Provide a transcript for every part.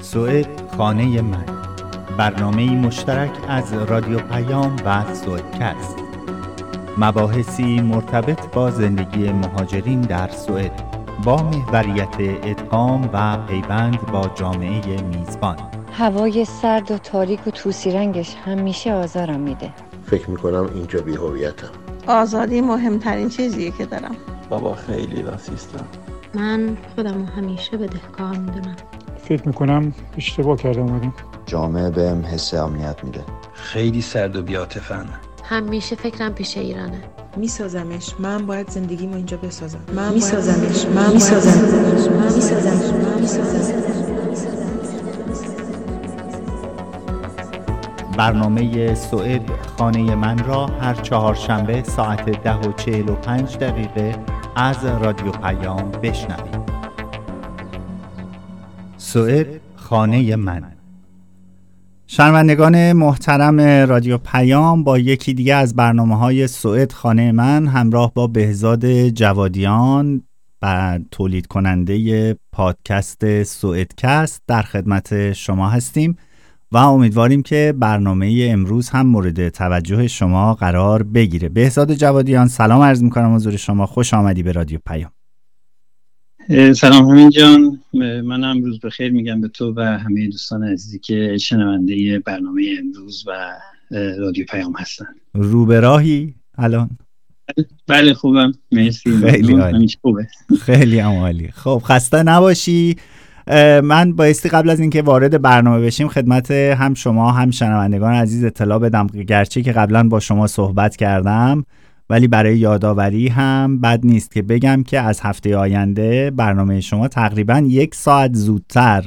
سوئد خانه من، برنامه‌ای مشترک از رادیو پیام و سوئدکست. مباحثی مرتبط با زندگی مهاجرین در سوئد با محوریت ادغام و پیوند با جامعه میزبان. هوای سرد و تاریک و طوسی رنگش همیشه آزارم میده. فکر میکنم اینجا بی‌هویتم. آزادی مهمترین چیزیه که دارم. بابا خیلی راسیستم. من خودمو همیشه بدهکار میدونم. فکر میکنم اشتباه کرده اومدیم. جامعه بهم حس امنیت میده. خیلی سرد و بی‌عاطفه‌ام. همیشه فکرم پیش ایرانه. میسازمش. من باید زندگیمو اینجا بسازم. برنامه سوئد خانه من را هر چهارشنبه ساعت 10:45 از رادیو پیام بشنوید. سوئد خانه من. شنوندگان محترم رادیو پیام، با یکی دیگه از برنامه‌های سوئد خانه من همراه با بهزاد جوادیان و تولید کننده پادکست سوئدکست در خدمت شما هستیم و امیدواریم که برنامه امروز هم مورد توجه شما قرار بگیره. بهزاد جوادیان، سلام عرض می‌کنم حضور شما، خوش آمدی به رادیو پیام. سلام همین جان، من امروز بخیر میگم به تو و همه دوستان عزیزی که شنونده برنامه امروز و رادیو پیام هستن. رو به راهی الان؟ بله خوبم، مرسی. خیلی عالی. خوبه. خیلی عالی. خب خسته نباشی. من بایستی قبل از اینکه وارد برنامه بشیم خدمت هم شما هم شنوندگان عزیز اطلاع بدم، گرچه که قبلا با شما صحبت کردم ولی برای یادآوری هم بد نیست که بگم که از هفته آینده برنامه شما تقریبا 1 ساعت زودتر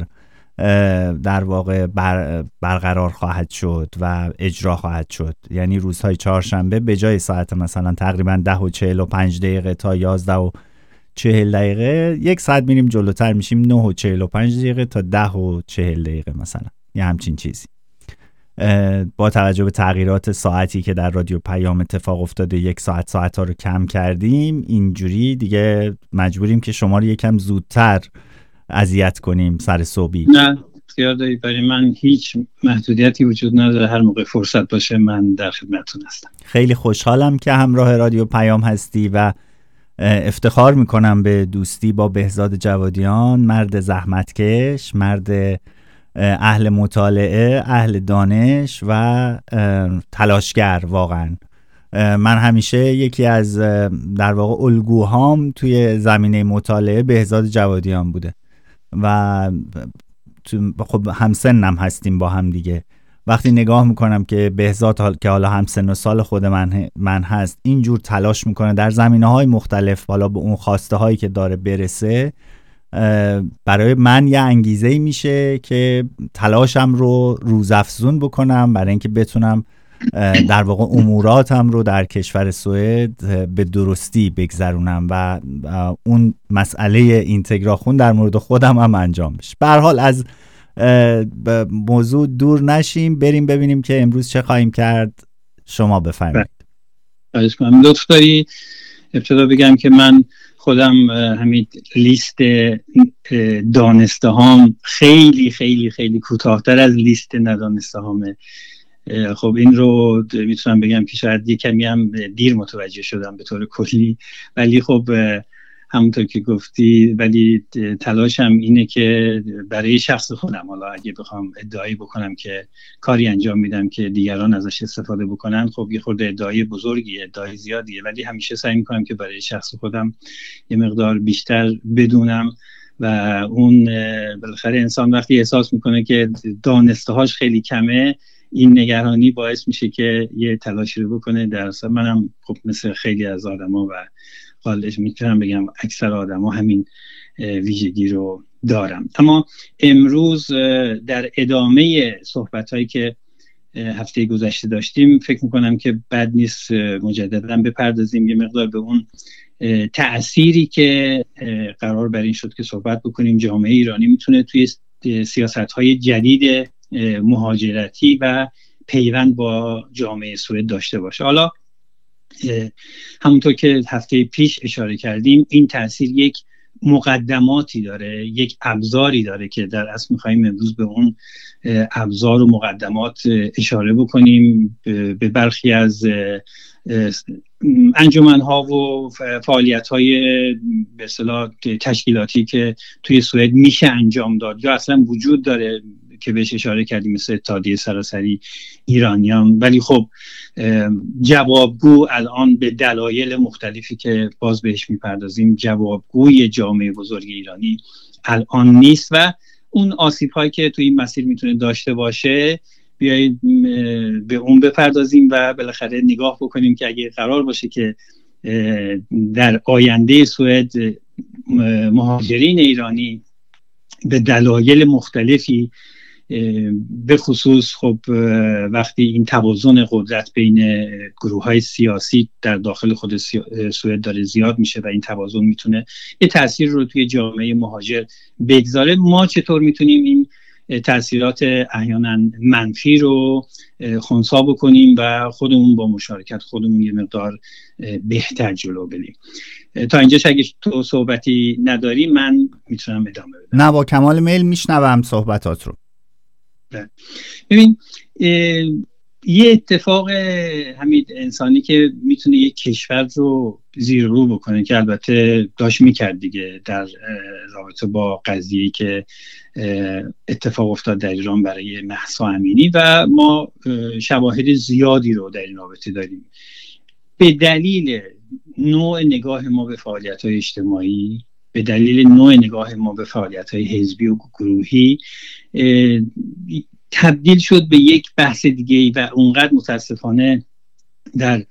در واقع برقرار خواهد شد و اجرا خواهد شد. یعنی روزهای چهارشنبه به جای ساعت مثلا تقریبا 10:45 تا 11:40 1 ساعت میریم جلوتر، میشیم 9:45 تا 10:40 مثلا، یه همچین چیزی. با توجه به تغییرات ساعتی که در رادیو پیام اتفاق افتاده 1 ساعت ها رو کم کردیم، اینجوری دیگه مجبوریم که شما رو یکم زودتر اذیت کنیم سر صبحی. نه اختیار داری، برای من هیچ محدودیتی وجود نداره، هر موقع فرصت باشه من در خدمتتون هستم. خیلی خوشحالم که همراه رادیو پیام هستی و افتخار میکنم به دوستی با بهزاد جوادیان، مرد زحمتکش، مرد اهل مطالعه، اهل دانش و تلاشگر. واقعا من همیشه یکی از در واقع الگوهام توی زمینه مطالعه بهزاد جوادیان بوده و خب همسنم هستیم با هم دیگه. وقتی نگاه میکنم که بهزاد که حالا همسن و سال خود من هست اینجور تلاش میکنه در زمینه‌های مختلف، حالا به اون خواسته هایی که داره برسه، برای من یه انگیزه‌ای میشه که تلاشم رو روزافزون بکنم برای اینکه بتونم در واقع اموراتم رو در کشور سوئد به درستی بگذرونم و اون مسئله اینتگراخون در مورد خودم هم انجام بشه. به هر حال از موضوع دور نشیم، بریم ببینیم که امروز چه خواهیم کرد. شما بفرمایید. خواهش می‌کنم. لطف داری ابتدا بگم که من خودم همین لیست دانسته هام خیلی خیلی خیلی کوتاه‌تر از لیست ندانسته هامه. خب این رو میتونم بگم که شاید یه کمی هم دیر متوجه شدم به طور کلی، ولی خب همونطور که گفتی، ولی تلاشم اینه که برای شخص خودم، حالا اگه بخوام ادعایی بکنم که کاری انجام میدم که دیگران ازش استفاده بکنن، خب یه خورده ادعای بزرگیه، ادعای زیادیه، ولی همیشه سعی میکنم که برای شخص خودم یه مقدار بیشتر بدونم و اون بالاخره انسان وقتی احساس میکنه که دانسته‌هاش خیلی کمه، این نگرانی باعث میشه که یه تلاشی رو بکنه. در اصل منم خب مثل خیلی از آدما و حالش میتونم بگم اکثر آدما همین ویژگی رو دارم. اما امروز در ادامه صحبت‌هایی که هفته گذشته داشتیم فکر میکنم که بد نیست مجددا بپردازیم یه مقدار به اون تأثیری که قرار بر این شد که صحبت بکنیم جامعه ایرانی میتونه توی سیاست‌های جدید مهاجرتی و پیوند با جامعه سوئد داشته باشه. حالا همونطور که هفته پیش اشاره کردیم این تأثیر یک مقدماتی داره، یک ابزاری داره که در اصل می‌خوایم امروز به اون ابزار و مقدمات اشاره بکنیم. به برخی از انجمن‌ها و فعالیت‌های به اصطلاح تشکیلاتی که توی سوئد میشه انجام داد یا اصلا وجود داره که بهش اشاره کردیم، مثل اتحادیه سراسری ایرانیان. ولی خب جوابگو الان به دلایل مختلفی که باز بهش میپردازیم، جوابگوی جامعه بزرگ ایرانی الان نیست و اون آسیب‌هایی که توی این مسیر میتونه داشته باشه بیایید به اون بپردازیم و بالاخره نگاه بکنیم که اگه قرار باشه که در آینده سوئد مهاجرین ایرانی به دلایل مختلفی، به خصوص خب وقتی این توازن قدرت بین گروه‌های سیاسی در داخل خود سوئد داره زیاد میشه و این توازن میتونه یه تأثیر رو توی جامعه مهاجر بگذاره، ما چطور میتونیم این تأثیرات احیانا منفی رو خنثی بکنیم و خودمون با مشارکت خودمون یه مقدار بهتر جلو بریم. تا اینجاش اگه تو صحبتی نداری من میتونم ادامه بدم. نه، با کمال میل میشنوم صحبتات رو. ببین یه اتفاق همین انسانی که میتونه یک کشور رو زیر رو بکنه که البته داشت میکرد دیگه در رابطه با قضیه‌ای که اتفاق افتاد در ایران برای مهسا امینی و ما شواهد زیادی رو در این رابطه داریم. به دلیل نوع نگاه ما به فعالیت‌های اجتماعی، به دلیل نوع نگاه ما به فعالیت‌های حزبی و گروهی تبدیل شد به یک بحث دیگه‌ای و اونقدر متاسفانه در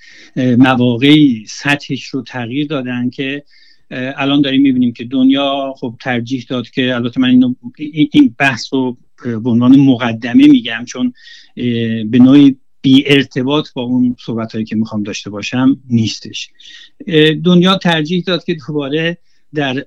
مواقعی سطحش رو تغییر دادن که الان داریم می‌بینیم که دنیا خب ترجیح داد که، البته من این بحث رو به عنوان مقدمه میگم چون به نوعی بی ارتباط با اون صحبت‌هایی که میخوام داشته باشم نیستش. دنیا ترجیح داد که دوباره در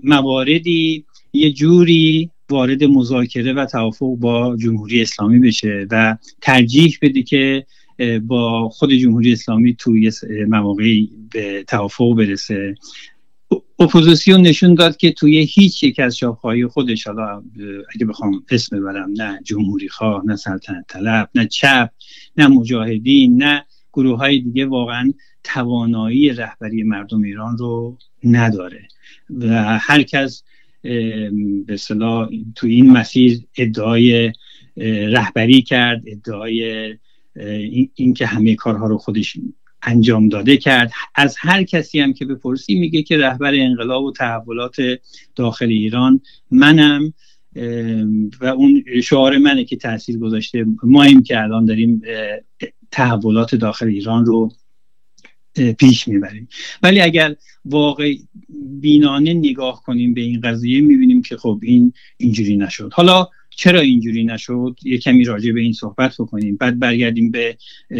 مواردی یه جوری وارد مذاکره و توافق با جمهوری اسلامی بشه و ترجیح بده که با خود جمهوری اسلامی توی مواقعی به توافق برسه. اپوزیسیون نشون داد که توی هیچ یک از شاخه‌های خودش، حالا اگه بخوام اسم ببرم، نه جمهوری خواه، نه سلطنت طلب، نه چپ، نه مجاهدین، نه گروه‌های دیگه، واقعا توانایی رهبری مردم ایران رو نداره و هر کس به اصطلاح تو این مسیر ادعای رهبری کرد، ادعای این که همه کارها رو خودش انجام داده کرد. از هر کسی هم که بپرسی میگه که رهبر انقلاب و تحولات داخل ایران منم و اون شعار منه که تأثیر گذاشته، ماییم که الان داریم تحولات داخل ایران رو پیش میبریم. ولی اگر واقع بینانه نگاه کنیم به این قضیه میبینیم که خب این اینجوری نشد. حالا چرا اینجوری نشد؟ یه کمی راجع به این صحبت بکنیم، بعد برگردیم به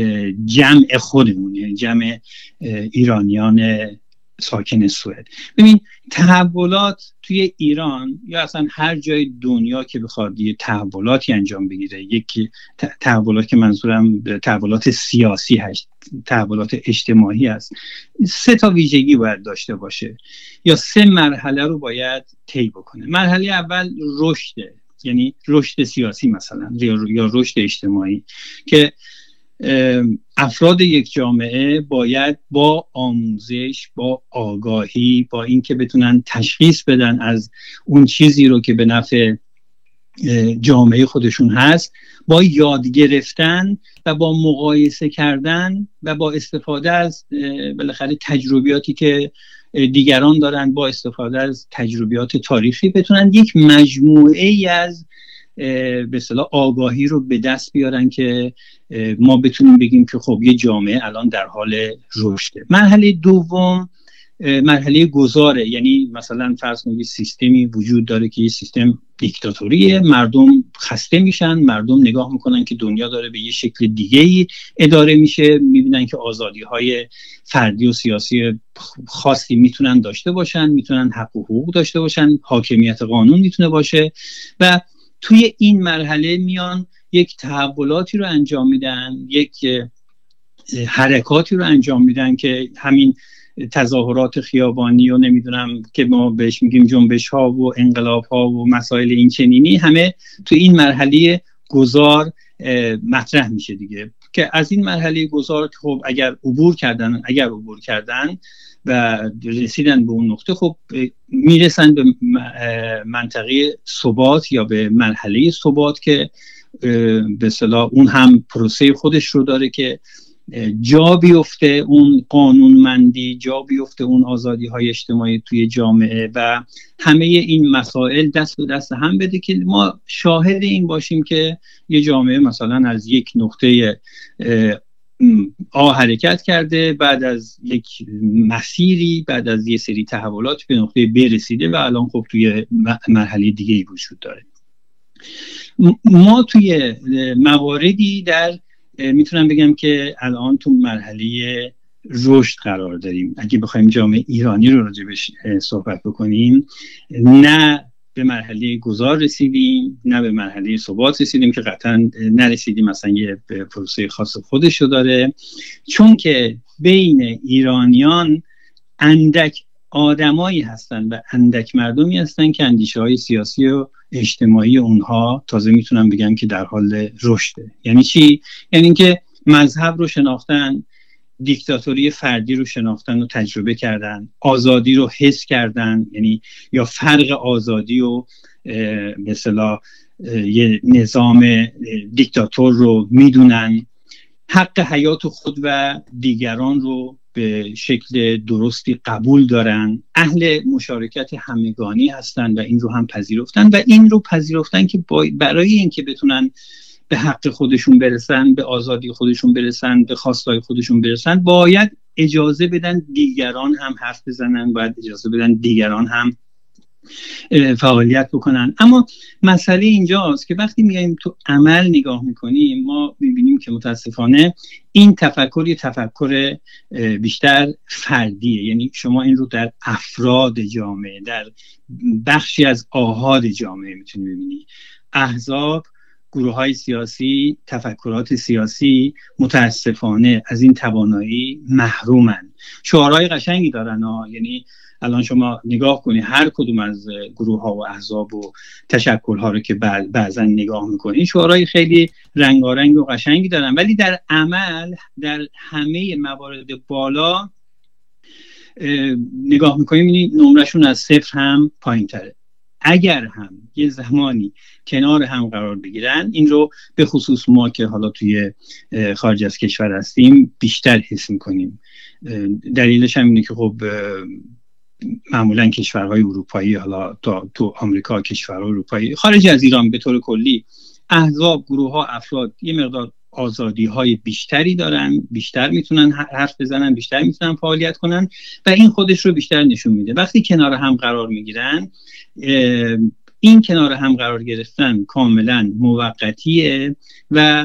جمع خودمون، یعنی جمع ایرانیان ساکن سوئد. ببین تحولات توی ایران یا اصلا هر جای دنیا که بخواد یه تحولاتی انجام بگیره، یکی تحولات که منظورم تحولات سیاسی هست، تحولات اجتماعی هست، 3 تا ویژگی باید داشته باشه یا 3 مرحله رو باید طی بکنه. مرحله اول رشده، یعنی رشد سیاسی مثلا یا رشد اجتماعی که افراد یک جامعه باید با آموزش، با آگاهی، با اینکه بتونن تشخیص بدن از اون چیزی رو که به نفع جامعه خودشون هست، با یاد گرفتن و با مقایسه کردن و با استفاده از بالاخره تجربیاتی که دیگران دارن، با استفاده از تجربیات تاریخی بتونن یک مجموعه ای از به اصطلاح آگاهی رو به دست بیارن که ما بتونیم بگیم که خب یه جامعه الان در حال رشده. مرحله دوم مرحله گذاره، یعنی مثلا فرض کنید سیستمی وجود داره که یه سیستم دیکتاتوریه، مردم خسته میشن، مردم نگاه میکنن که دنیا داره به یه شکل دیگه‌ای اداره میشه، میبینن که آزادی‌های فردی و سیاسی خاصی میتونن داشته باشن، میتونن حق و حقوق داشته باشن، حاکمیت قانون میتونه باشه و توی این مرحله میان یک تحولاتی رو انجام میدن، یک حرکاتی رو انجام میدن که همین تظاهرات خیابانی و نمیدونم که ما بهش میگیم جنبش ها و انقلاب ها و مسائل این چنینی همه تو این مرحله گذار مطرح میشه دیگه، که از این مرحله گذار خب اگر عبور کردن و رسیدن به اون نقطه، خب میرسن به منطقه ثبات یا به مرحله ثبات که به اصطلاح اون هم پروسه خودش رو داره که جا بیفته اون قانونمندی، جا بیفته اون آزادی های اجتماعی توی جامعه و همه این مسائل دست به دست هم بده که ما شاهد این باشیم که یه جامعه مثلا از یک نقطه حرکت کرده، بعد از یک مسیری، بعد از یه سری تحولات به نقطه ب رسیده و الان خب توی مرحله دیگه ای وجود داره. ما توی مواردی میتونم بگم که الان تو مرحله رشد قرار داریم. اگه بخوایم جامعه ایرانی رو راجبش صحبت بکنیم، نه به مرحله گذار رسیدیم، نه به مرحله ثبات رسیدیم که قطعا نرسیدیم، مثلا یه پروسه خاص خودش رو داره، چون که بین ایرانیان اندک آدمایی هستن و اندک مردمی هستن که اندیشه های سیاسی و اجتماعی اونها تازه میتونم بگم که در حال رشده. یعنی چی؟ یعنی اینکه مذهب رو شناختن، دیکتاتوری فردی رو شناختن و تجربه کردن، آزادی رو حس کردن، یعنی یا فرق آزادی و به اصطلاح یه نظام دیکتاتور رو میدونن، حق حیات خود و دیگران رو به شکل درستی قبول دارن، اهل مشارکت همگانی هستن و این رو هم پذیرفتن و این رو پذیرفتن که برای اینکه بتونن به حق خودشون برسن، به آزادی خودشون برسن، به خواستای خودشون برسن، باید اجازه بدن دیگران هم حرف بزنن، باید اجازه بدن دیگران هم فعالیت بکنن. اما مسئله اینجاست که وقتی میایم تو عمل نگاه میکنیم، ما میبینیم که متاسفانه این تفکر یه تفکر بیشتر فردیه. یعنی شما این رو در افراد جامعه، در بخشی از آحاد جامعه میتونی ببینی. احزاب، گروه‌های سیاسی، تفکرات سیاسی متاسفانه از این توانایی محرومن. شعارهای قشنگی دارن یعنی الان شما نگاه کنی هر کدوم از گروه‌ها و احزاب و تشکل‌ها رو که بعضا نگاه می‌کنی، شعارهای خیلی رنگارنگ و قشنگی دارن، ولی در عمل در همه موارد بالا نگاه می‌کنی می‌بینی نمرشون از 0 هم پایین‌تره. اگر هم یه زمانی کنار هم قرار بگیرن، این رو به خصوص ما که حالا توی خارج از کشور هستیم بیشتر حس می‌کنیم. دلیلش هم اینه که خب معمولا کشورهای اروپایی، حالا تو آمریکا کشورهای اروپایی، خارج از ایران به طور کلی، احزاب، گروه‌ها، افراد یه مقدار آزادی‌های بیشتری دارن، بیشتر میتونن حرف بزنن، بیشتر میتونن فعالیت کنن و این خودش رو بیشتر نشون میده. وقتی کنار هم قرار میگیرن، این کنار هم قرار گرفتن کاملا موقتیه و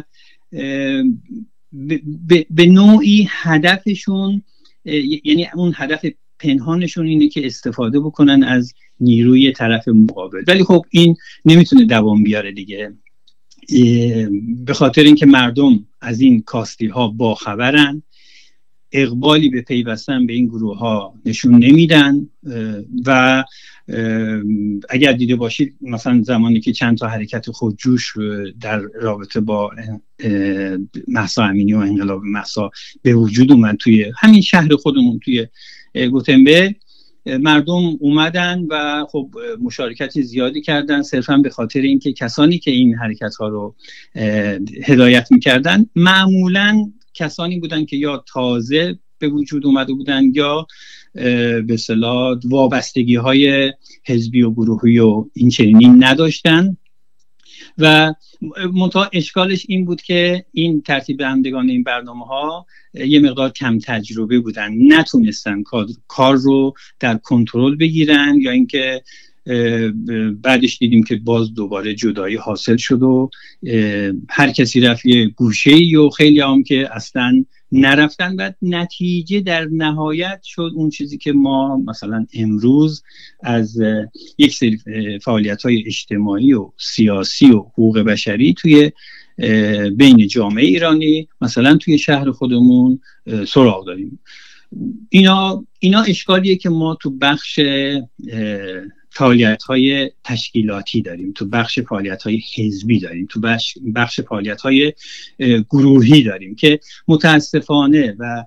به نوعی هدفشون، یعنی اون هدف پنهانشون اینه که استفاده بکنن از نیروی طرف مقابل. ولی خب این نمیتونه دوام بیاره دیگه، به خاطر اینکه مردم از این کاستی ها باخبرن، اقبالی به پیوستن به این گروه ها نشون نمیدن و اگر دیده باشید مثلا زمانی که چند تا حرکت خودجوش در رابطه با مهسا امینی و انقلاب مهسا به وجود اومد توی همین شهر خودمون توی گوتنبرگ، مردم اومدن و خب مشارکت زیادی کردن، صرفا به خاطر اینکه کسانی که این حرکت ها رو هدایت میکردن معمولاً کسانی بودن که یا تازه به وجود اومده بودن یا به اصطلاح وابستگی های حزبی و گروهی و این چنینی نداشتن و منتها اشکالش این بود که این ترتیب دهندگان این برنامه ها یه مقدار کم تجربه بودن، نتونستن کار رو در کنترل بگیرن، یا اینکه بعدش دیدیم که باز دوباره جدایی حاصل شد و هر کسی رفت یه گوشه‌ای و خیلی هم که اصلا نرفتن و نتیجه در نهایت شد اون چیزی که ما مثلا امروز از یک سری فعالیت‌های اجتماعی و سیاسی و حقوق بشری توی بین جامعه ایرانی مثلا توی شهر خودمون سراغ داریم. اینا اشکالیه که ما تو بخش فعالیت‌های تشکیلاتی داریم، تو بخش فعالیت‌های حزبی داریم، تو بخش فعالیت‌های گروهی داریم که متاسفانه و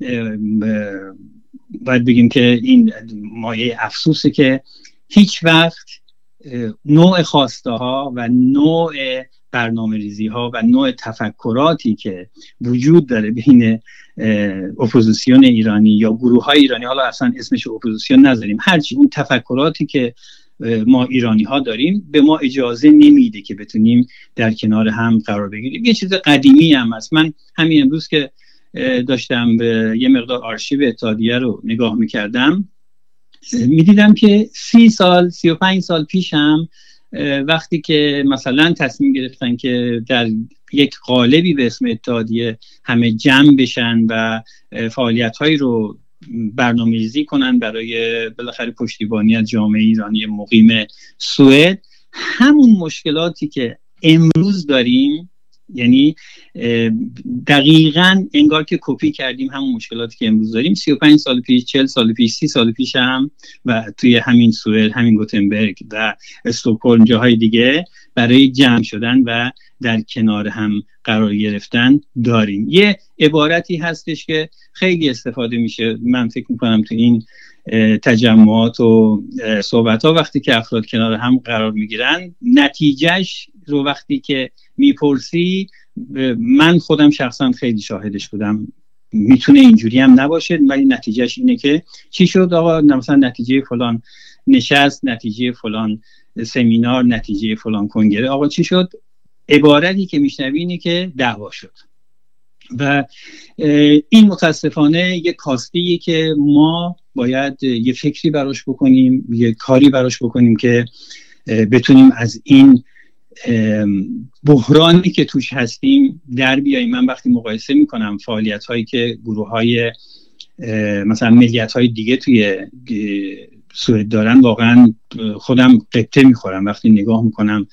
باید بگیم که این مایه افسوسه که هیچ وقت نوع خواسته ها و نوع برنامه ریزی ها و نوع تفکراتی که وجود داره بین اپوزیسیون ایرانی یا گروه های ایرانی، حالا اصلا اسمش اپوزیسیون نذاریم، هرچی اون تفکراتی که ما ایرانی ها داریم به ما اجازه نمیده که بتونیم در کنار هم قرار بگیریم. یه چیز قدیمی هم هست. من همین امروز که داشتم به یه مقدار آرشیو اتحادیه رو نگاه میکردم، میدیدم که 30 سال 35 سال پیش هم وقتی که مثلا تصمیم گرفتن که در یک قالبی به اسم اتحادیه همه جمع بشن و فعالیت‌هایی رو برنامه‌ریزی کنن برای بالاخره پشتیبانی از جامعه ایرانی مقیم سوئد، همون مشکلاتی که امروز داریم، یعنی دقیقاً انگار که کپی کردیم همون مشکلاتی که امروز داریم 35 سال پیش، 40 سال پیش، 30 سال پیش هم و توی همین سوئد، همین گوتنبرگ و استکهلم، جاهای دیگه برای جمع شدن و در کنار هم قرار گرفتن داریم. یه عبارتی هستش که خیلی استفاده میشه، من فکر میکنم تو این تجمعات و صحبت ها وقتی که افراد کنار هم قرار میگیرن، نتیجهش رو وقتی که میپرسی، من خودم شخصا خیلی شاهدش بودم، میتونه اینجوری هم نباشه ولی نتیجهش اینه که چی شد آقا، مثلا نتیجه فلان نشست، نتیجه فلان سمینار، نتیجه فلان کنگره، آقا چی شد؟ عبارتی که میشنوی اینه که دعوا شد. و این متاسفانه یک کاستیه که ما باید یه فکری براش بکنیم، یه کاری براش بکنیم که بتونیم از این بحرانی که توش هستیم در بیاییم. من وقتی مقایسه میکنم فعالیت هایی که گروه های مثلا ملیت های دیگه توی سوئد دارن، واقعا خودم قبطه میخورم وقتی نگاه میکنم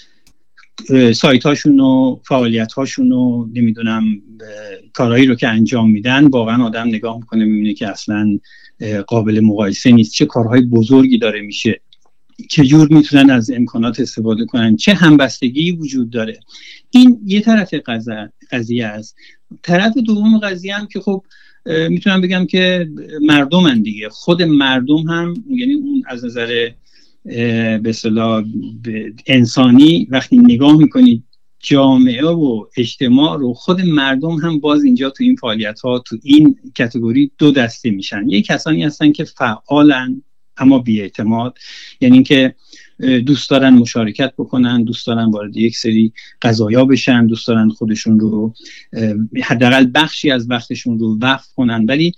سایت هاشون و فعالیت هاشون و نمیدونم کارهایی رو که انجام میدن، واقعا آدم نگاه میکنه میبینه که اصلا قابل مقایسه نیست. چه کارهای بزرگی داره میشه، چجور میتونن از امکانات استفاده کنن، چه همبستگی وجود داره. این یه طرف قضیه است. طرف دوم قضیه هم که خب میتونم بگم که مردمن دیگه، خود مردم هم، یعنی اون از نظر به اصطلاح انسانی وقتی نگاه میکنید جامعه و اجتماع رو، خود مردم هم باز اینجا تو این فعالیت ها تو این کاتگوری دو دسته میشن. یک کسانی هستن که فعالن اما بی‌اعتماد، یعنی اینکه دوست دارن مشارکت بکنن، دوست دارن وارد یک سری قضایا بشن، دوست دارن خودشون رو حداقل بخشی از وقتشون رو وقف کنن، ولی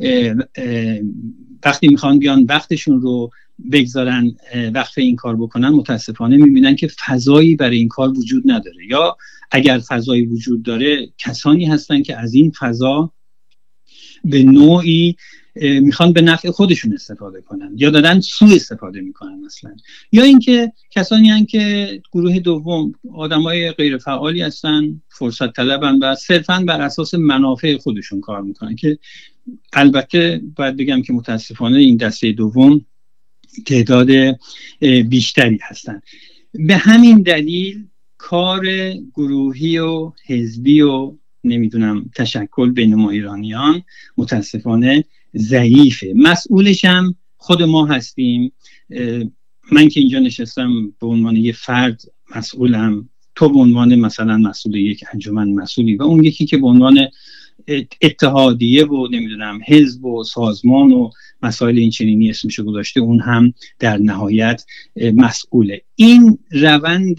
وقتی میخوان بیان وقتشون رو بگذارن وقف این کار بکنن، متاسفانه میبینن که فضایی برای این کار وجود نداره، یا اگر فضایی وجود داره کسانی هستن که از این فضا به نوعی میخوان به نفع خودشون استفاده کنن یا دارن سوء استفاده میکنن اصلا، یا اینکه کسانی هستن که گروه دوم آدمای غیر فعالی هستن، فرصت طلبن و صرفا بر اساس منافع خودشون کار میکنن، که البته باید بگم که متاسفانه این دسته دوم تعداد بیشتری هستن. به همین دلیل کار گروهی و حزبی و نمیدونم تشکل بین ما ایرانیان متاسفانه ضعیفه. مسئولش هم خود ما هستیم. من که اینجا نشستم به عنوان یه فرد مسئولم، تو به عنوان مثلا مسئول یک انجمن مسئولی، و اون یکی که به عنوان اتحادیه و نمیدونم حزب و سازمان و مسائل این چنینی اسمشو گذاشته، اون هم در نهایت مسئوله. این روند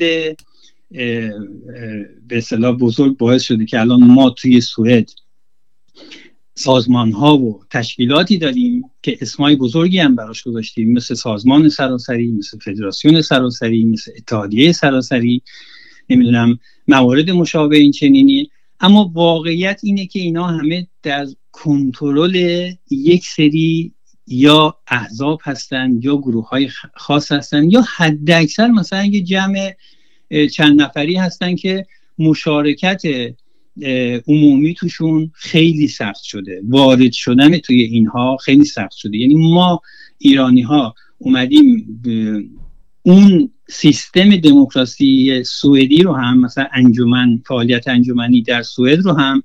به اصطلاح بزرگ باعث شده که الان ما توی سوئد سازمان ها و تشکیلاتی داریم که اسمای بزرگی هم براش گذاشتیم، مثل سازمان سراسری، مثل فدراسیون سراسری، مثل اتحادیه سراسری، نمیدونم موارد مشابه این چنینی. اما واقعیت اینه که اینا همه در کنترل یک سری یا احزاب هستن یا گروه های خاص هستن، یا حد اکثر مثلا یه جمع چند نفری هستن که مشارکت عمومی توشون خیلی سخت شده، وارد شدن توی اینها خیلی سخت شده. یعنی ما ایرانی ها اومدیم اون سیستم دموکراسی سوئدی رو هم، مثلا فعالیت انجمنی در سوئد رو هم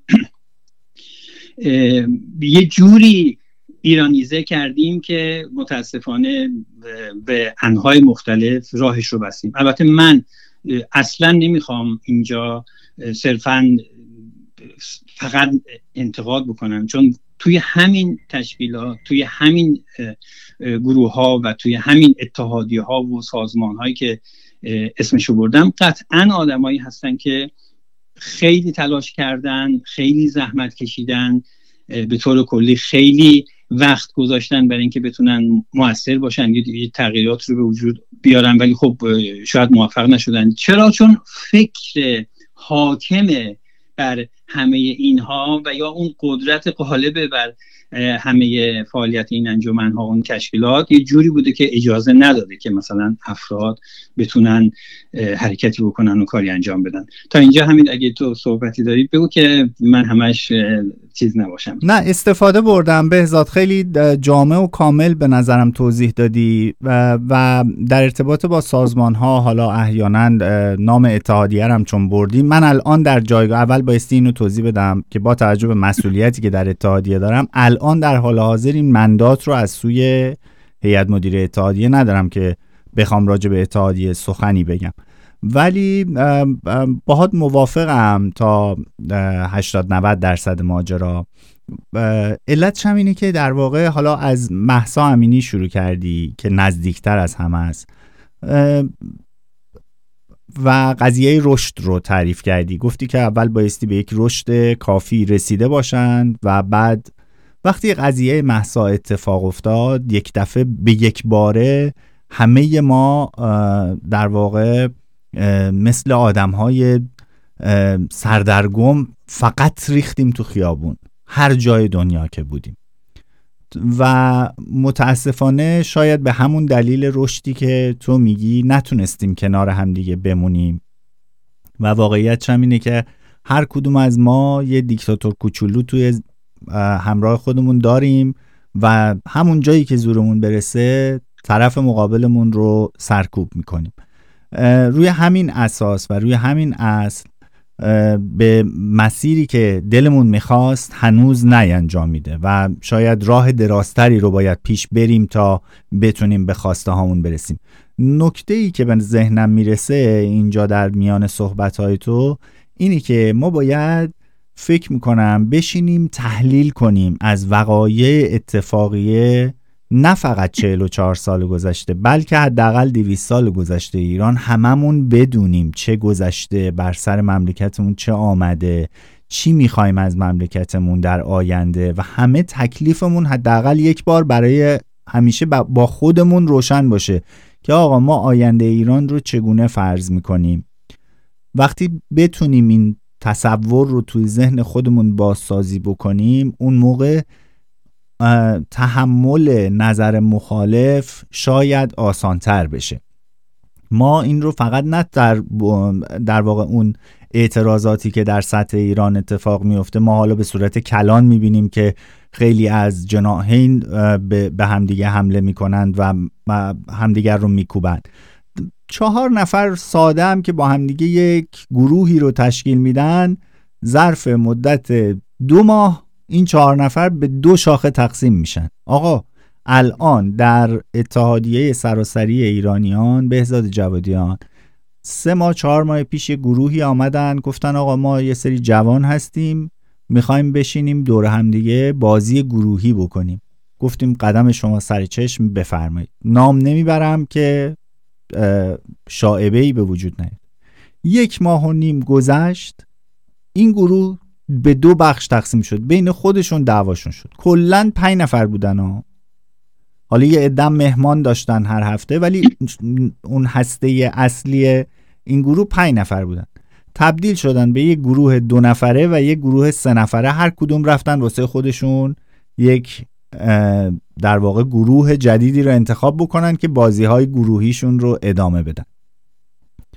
یه جوری ایرانیزه کردیم که متاسفانه به انواع مختلف راهش رو بستیم. البته من اصلا نمیخوام اینجا صرفاً فقط انتقاد بکنم، چون توی همین تشکیلات، توی همین گروه ها و توی همین اتحادیه ها و سازمان هایی که اسمشو بردم قطعاً آدمایی هستن که خیلی تلاش کردن، خیلی زحمت کشیدن، به طور کلی خیلی وقت گذاشتن برای اینکه بتونن مؤثر باشن، یه تغییرات رو به وجود بیارن، ولی خب شاید موفق نشدن. چرا؟ چون فکر حاکم بر همه اینها و یا اون قدرت غالب بر همه فعالیت این انجمن‌ها و اون تشکیلات یه جوری بوده که اجازه نداده که مثلا افراد بتونن حرکتی بکنن و کاری انجام بدن. تا اینجا همین. اگه تو صحبتی داری بگو که من همش چیز نباشم. نه، استفاده بردم. بهزاد خیلی جامع و کامل به نظرم توضیح دادی و در ارتباط با سازمان‌ها، حالا احیانا نام اتحادیه هم چون بردی، من الان در جایگاه اول بایستی اینو توضیح بدم که با توجه به مسئولیتی که در اتحادیه دارم، الان در حال حاضر این مندات رو از سوی هیئت مدیره اتحادیه ندارم که بخوام راجع به اتحادیه سخنی بگم، ولی باهات موافقم تا 80-90% ماجرا. علتش هم اینه که در واقع حالا از مهسا امینی شروع کردی که نزدیکتر از همه است و قضیه رشد رو تعریف کردی. گفتی که اول بایستی به یک رشد کافی رسیده باشند و بعد وقتی قضیه مهسا اتفاق افتاد یک دفعه به یک باره همه ما در واقع مثل آدم‌های سردرگم فقط ریختیم تو خیابون هر جای دنیا که بودیم و متاسفانه شاید به همون دلیل رشدی که تو میگی نتونستیم کنار هم دیگه بمونیم و واقعیت هم اینه که هر کدوم از ما یه دیکتاتور کوچولو توی همراه خودمون داریم و همون جایی که زورمون برسه طرف مقابلمون رو سرکوب میکنیم. روی همین اساس و روی همین اصل به مسیری که دلمون میخواست هنوز نینجامیده و شاید راه درازتری رو باید پیش بریم تا بتونیم به خواسته هامون برسیم. نکته‌ای که به ذهنم میرسه اینجا در میان صحبت‌های تو اینی که ما باید فکر میکنم بشینیم تحلیل کنیم از وقایع اتفاقیه نه فقط 44 سال گذشته بلکه حداقل 200 سال گذشته ایران، هممون بدونیم چه گذشته بر سر مملکتمون، چه آمده، چی میخوایم از مملکتمون در آینده و همه تکلیفمون حداقل یک بار برای همیشه با خودمون روشن باشه که آقا ما آینده ایران رو چگونه فرض میکنیم. وقتی بتونیم این تصور رو توی ذهن خودمون بازسازی بکنیم اون موقع تحمل نظر مخالف شاید آسانتر بشه. ما این رو فقط نه در واقع اون اعتراضاتی که در سطح ایران اتفاق میفته ما حالا به صورت کلان میبینیم که خیلی از جناحین به همدیگه حمله میکنند و همدیگر رو میکوبند. 4 نفر ساده هم که با همدیگه یک گروهی رو تشکیل میدن، ظرف مدت 2 ماه این 4 نفر به 2 شاخه تقسیم میشن. آقا الان در اتحادیه سراسری ایرانیان بهزاد جوادیان 3 ماه 4 ماه پیش یه گروهی آمدن گفتن آقا ما یه سری جوان هستیم میخوایم بشینیم دور هم دیگه بازی گروهی بکنیم. گفتیم قدم شما سر چشم بفرمایید. نام نمیبرم که شائبه‌ای به وجود نیاد. 1.5 ماه گذشت، این گروه به 2 بخش تقسیم شد، بین خودشون دعواشون شد. کلاً 5 نفر بودن ها. حالا یه عده مهمان داشتن هر هفته ولی اون هسته اصلی این گروه 5 نفر بودن. تبدیل شدن به یه گروه 2 نفره و یه گروه 3 نفره، هر کدوم رفتن واسه خودشون یک در واقع گروه جدیدی رو انتخاب بکنن که بازی‌های گروهیشون رو ادامه بدن.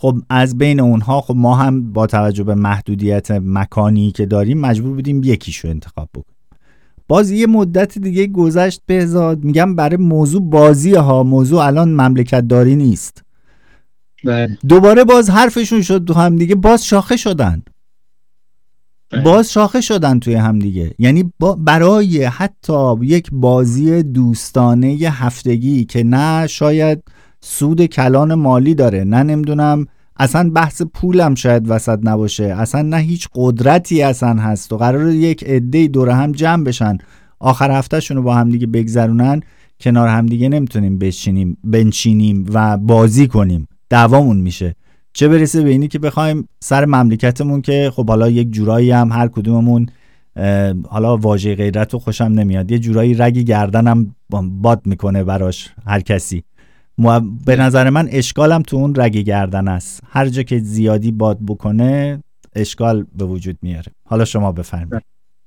خب از بین اونها خب ما هم با توجه به محدودیت مکانی که داریم مجبور بودیم یکیشو انتخاب بکنیم. باز یه مدت دیگه گذشت بهزاد، میگم برای موضوع بازی ها، موضوع الان مملکت داری نیست. دوباره باز حرفشون شد تو هم دیگه، باز شاخه شدن. باز شاخه شدن توی هم دیگه. یعنی برای حتی یک بازی دوستانه هفتگی که نه شاید سود کلان مالی داره، نه نمیدونم اصلا بحث پولم شاید وسط نباشه، اصلا نه هیچ قدرتی اصلا هست و قراره یک عده‌ای دور هم جمع بشن آخر هفتهشون رو با هم دیگه بگذرونن، کنار هم دیگه نمیتونیم بنشینیم و بازی کنیم، دعوامون میشه. چه برسه به اینی که بخوایم سر مملکتمون که خب حالا یک جورایی هم هر کدوممون، حالا واژه غیرت رو خوشم نمیاد، یه جورایی رگی گردنم باد میکنه براش هر کسی. به نظر من اشکالم تو اون رگ گردن است، هر جا که زیادی باد بکنه اشکال به وجود میاره. حالا شما بفرمایید.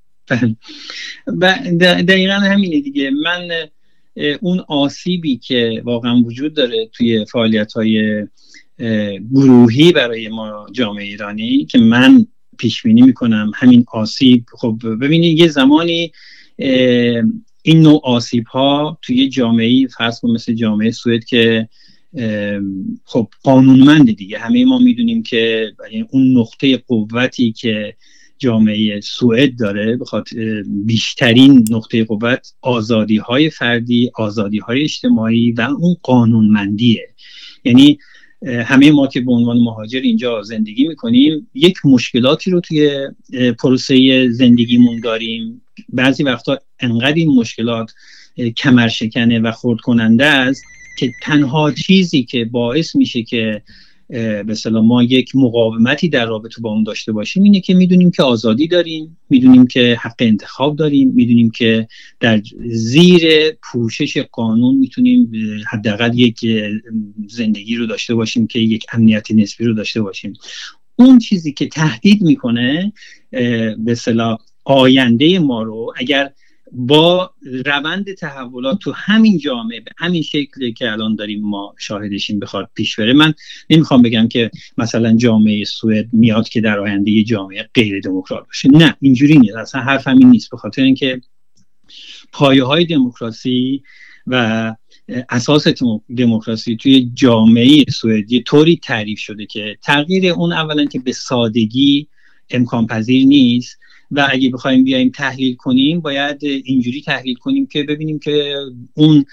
دقیقا همینه دیگه. من اون آسیبی که واقعا وجود داره توی فعالیت‌های گروهی برای ما جامعه ایرانی که من پیش بینی میکنم همین آسیب، خب ببینید یه زمانی این نوع آسیب ها توی جامعه فرض کن مثل جامعه سوئد که خب قانونمند دیگه، همه ما میدونیم که اون نقطه قوتی که جامعه سوئد داره به خاطر بیشترین نقطه قوت آزادی های فردی، آزادی های اجتماعی و اون قانونمندیه. یعنی همه ما که به عنوان مهاجر اینجا زندگی میکنیم یک مشکلاتی رو توی پروسه زندگیمون داریم. بعضی وقتا انقدر این مشکلات کمرشکنه و خرد کننده است که تنها چیزی که باعث میشه که به اصطلاح ما یک مقاومتی در رابطه با اون داشته باشیم اینه که میدونیم که آزادی داریم، میدونیم که حق انتخاب داریم، میدونیم که در زیر پوشش قانون میتونیم حداقل یک زندگی رو داشته باشیم که یک امنیت نسبی رو داشته باشیم. اون چیزی که تهدید میکنه به اصطلاح آینده ما رو، اگر با روند تحولات تو همین جامعه به همین شکلی که الان داریم ما شاهدشیم بخواد پیش بره، من نمیخوام بگم که مثلا جامعه سوئد میاد که در آینده یه جامعه غیر دموکرات باشه، نه اینجوری نیست، اصلا حرف همین نیست. به خاطر اینکه پایه‌های دموکراسی و اساس دموکراسی توی جامعه سوئد یه طوری تعریف شده که تغییر اون اولا که به سادگی امکان پذیر نیست و اگه بخوایم بیایم تحلیل کنیم باید اینجوری تحلیل کنیم که ببینیم که اون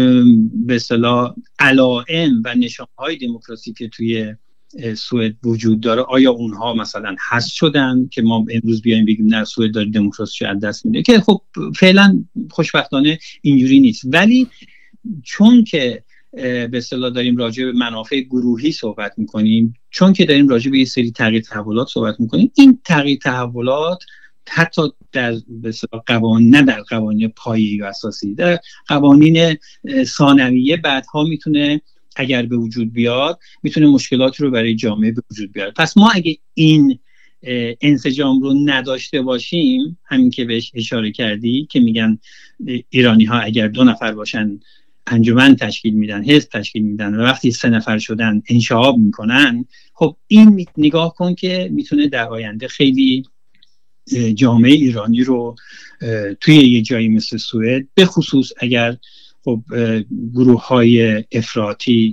به اصطلاح علائم و نشانه‌های دموکراسی که توی سوئد وجود داره آیا اونها مثلا حذف شدن که ما امروز بیایم بگیم نه سوئد داره دموکراسی از دست میده، که خب فعلا خوشبختانه اینجوری نیست. ولی چون که به اصطلاح داریم راجع به منافع گروهی صحبت میکنیم، چون که داریم راجع به یه سری تغییر تحولات صحبت میکنیم، این تغییر تحولات حتی در به اصطلاح قوانین، نه در قوانین پایه‌ای و اساسی، در قوانین ثانویه بعدها میتونه اگر به وجود بیاد میتونه مشکلاتی رو برای جامعه به وجود بیاره. پس ما اگه این انسجام رو نداشته باشیم، همین که بهش اشاره کردی که میگن ایرانی ها اگر 2 نفر باشن انجمن تشکیل میدن، حزب تشکیل میدن و وقتی 3 نفر شدن انشعاب میکنن، خب این نگاه کن که میتونه در آینده خیلی جامعه ایرانی رو توی یه جایی مثل سوئد، به خصوص اگر خب گروه‌های افراطی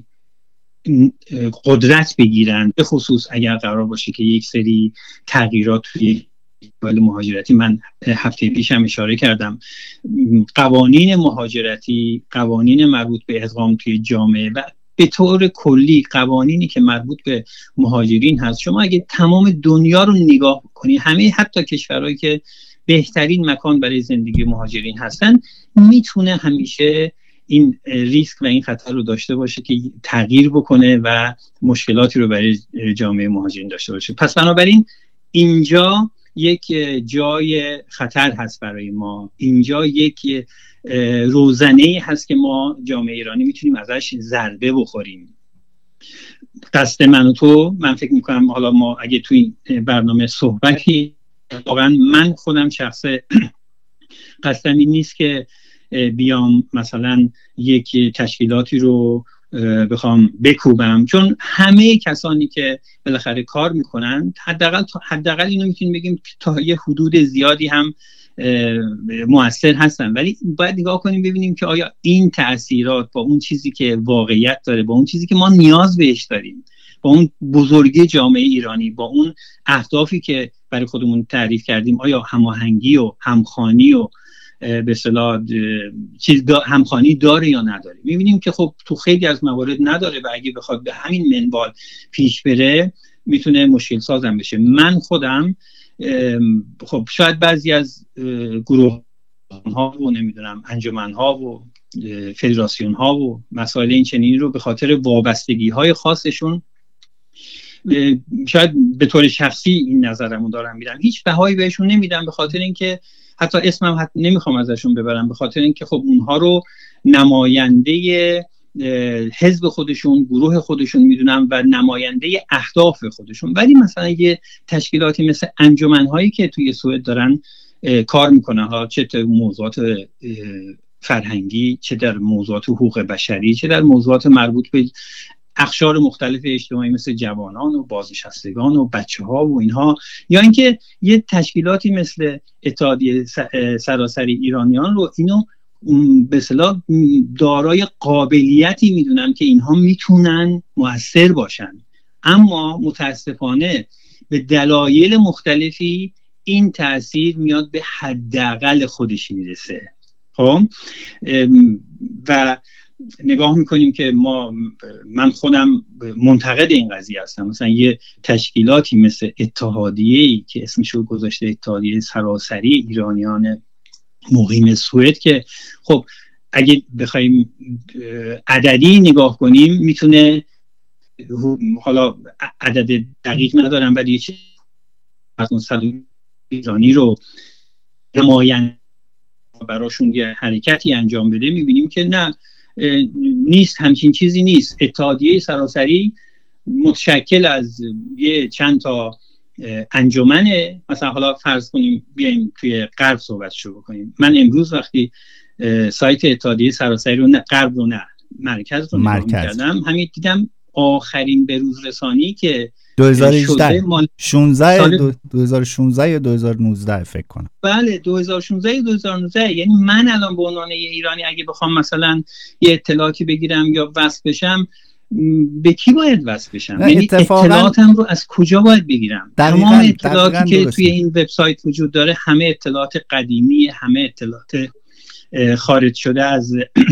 قدرت بگیرن، به خصوص اگر قرار باشه که یک سری تغییرات توی مهاجرتی، من هفته پیشم اشاره کردم، قوانین مهاجرتی، قوانین مربوط به ادغام توی جامعه و به طور کلی قوانینی که مربوط به مهاجرین هست، شما اگه تمام دنیا رو نگاه کنی، همه حتی کشورهایی که بهترین مکان برای زندگی مهاجرین هستن، میتونه همیشه این ریسک و این خطر رو داشته باشه که تغییر بکنه و مشکلاتی رو برای جامعه مهاجرین داشته باشه. پس بنابراین اینجا یک جای خطر هست برای ما، اینجا یک روزنه‌ای هست که ما جامعه ایرانی میتونیم ازش ضربه بخوریم. قصد من و تو، من فکر میکنم حالا ما اگه توی برنامه صحبتی، واقعا من خودم شخصه قصدم این نیست که بیام مثلا یک تشکیلاتی رو بخوام بکوبم، چون همه کسانی که بالاخره کار میکنن حداقل اینو میتونیم بگیم تا یه حدود زیادی هم مؤثر هستن، ولی باید نگاه کنیم ببینیم که آیا این تأثیرات با اون چیزی که واقعیت داره، با اون چیزی که ما نیاز بهش داریم، با اون بزرگی جامعه ایرانی، با اون اهدافی که برای خودمون تعریف کردیم، آیا هماهنگی و همخوانی و به اصطلاح همخوانی داره یا نداره. می‌بینیم که خب تو خیلی از موارد نداره و اگه بخواد به همین منوال پیش بره میتونه مشکل سازم بشه. من خودم خب شاید بعضی از گروه ها و نمیدونم انجمن ها و فدراسیون ها و مسائل این چنینی رو به خاطر وابستگی های خاصشون شاید به طور شخصی این نظرمو دارم میدم، هیچ بهایی بهشون نمیدم، به خاطر اینکه حتی اسمم نمیخوام ازشون ببرم، به خاطر اینکه خب اونها رو نماینده حزب خودشون، گروه خودشون میدونم و نماینده اهداف خودشون. ولی مثلا یه تشکیلاتی مثل انجمن‌هایی که توی سوئد دارن کار میکنن، ها چه در موضوعات فرهنگی، چه در موضوعات حقوق بشری، چه در موضوعات مربوط به اقشار مختلف اجتماعی مثل جوانان و بازنشستگان و بچه‌ها و اینها، یا اینکه یه تشکیلاتی مثل اتحادیه سراسری ایرانیان رو اینو به اصطلاح دارای قابلیتی میدونم که اینها میتونن مؤثر باشن، اما متاسفانه به دلایل مختلفی این تأثیر میاد به حداقل خودش میرسه. خب و نگاه میکنیم که من خودم منتقد این قضیه هستم. مثلا یه تشکیلاتی مثل اتحادیه‌ای که اسمشو گذاشته اتحادیه سراسری ایرانیان مقیم سوئد، که خب اگه بخوایم عددی نگاه کنیم میتونه، حالا عدد دقیق ندارم ولی چه ایرانی رو نماینده براشون یه حرکتی انجام بده، میبینیم که نه، نیست، همچین چیزی نیست. اتحادیه سراسری متشکل از یه چند تا انجمنه. مثلا حالا فرض کنیم بیایم توی غرب صحبت شروع کنیم. من امروز وقتی سایت اتحادیه سراسری رو نه غرب رو نه مرکز رو نگاه کردم، همین دیدم آخرین بروز رسانی که 2016 یا 2019 فکر کنم. بله 2016 یا 2019. یعنی من الان به عنوان یه ایرانی اگه بخوام مثلا یه اطلاعاتی بگیرم یا وصل بشم، به کی باید وصل بشم؟ یعنی اطلاعاتم رو از کجا باید بگیرم؟ تمام اطلاعاتی که توی این وبسایت وجود داره همه اطلاعات قدیمی، همه اطلاعات خارج شده از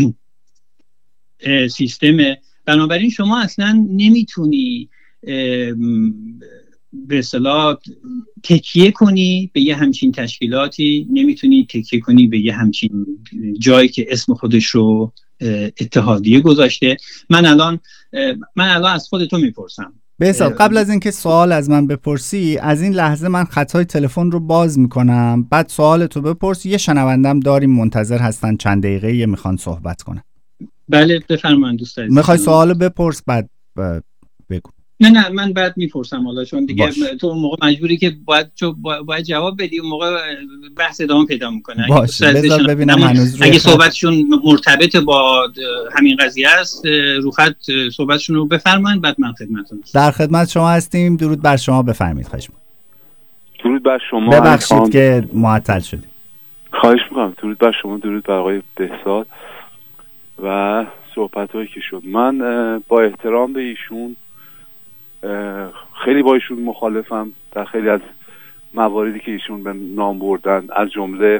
سیستم. بنابراین شما اصلا نمیتونی به اصطلاح تکیه کنی به یه همچین تشکیلاتی، نمیتونی تکیه کنی به یه همچین جایی که اسم خودش رو اتحادیه گذاشته. من الان از خودتو میپرسم بهزاد، قبل از اینکه سوال از من بپرسی، از این لحظه من خطای تلفن رو باز میکنم، بعد سوالتو بپرس. یه شنوندم داریم منتظر هستن چند دقیقه میخوان صحبت کنن. بله بفرمایید دوست عزیز. میخوای سوالو بپرس بعد بگو؟ نه من بعد میپرسم حالا، چون دیگه تو موقع مجبوری که باید جواب بدی، اون موقع بحث ادامه پیدا میکنه. باشه بذار ببینم هنوز اگه صحبتشون مرتبط با همین قضیه است، رو خط صحبتشون رو بفرمایید، بعد من خدمتتون هستم. در خدمت شما هستیم. درود بر شما، بفرمایید. خواهش می‌کنم. درود بر شما. ببخشید که معطل شدیم. خواهش می‌کنم. درود بر شما، درود بر آقای بهزاد و صحبتایی که شد. من با احترام به ایشون خیلی با ایشون مخالفم در خیلی از مواردی که ایشون به نام بردن. از جمله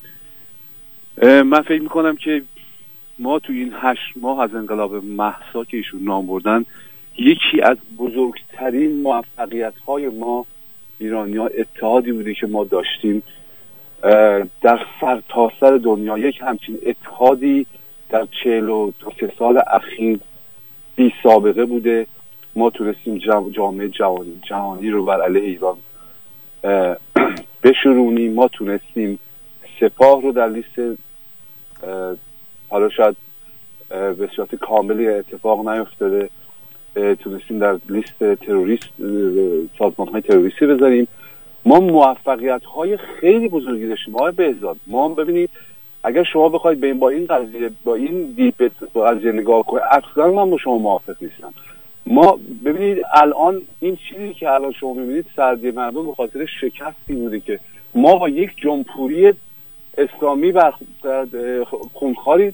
من فکر میکنم که ما تو این 8 ماه از انقلاب مهسا که ایشون نام بردن، یکی از بزرگترین موفقیت‌های ما ایرانی‌ها اتحادی بوده که ما داشتیم در سرتاسر دنیا. یک همچین اتحادی در 42 سال اخیر بی سابقه بوده. ما تونستیم جامعه جهانی رو بر علیه ایران بشورونیم. ما تونستیم سپاه رو در لیست، حالا شاید به صورت کاملی اتفاق نیفتاده، تونستیم در لیست تروریست سازمان‌های تروریستی بذاریم. ما موفقیت‌های خیلی بزرگی داشتیم. ما بهزاد، ما ببینید اگر شما بخواید با این قضیه با این دیپ قضیه نگاه کنید، اصلا من با شما موافق نیستم. ما ببینید الان این چیزی که الان شما میبینید سردی مردم به خاطر شکستی بوده که ما با یک جمهوری اسلامی و خونخواری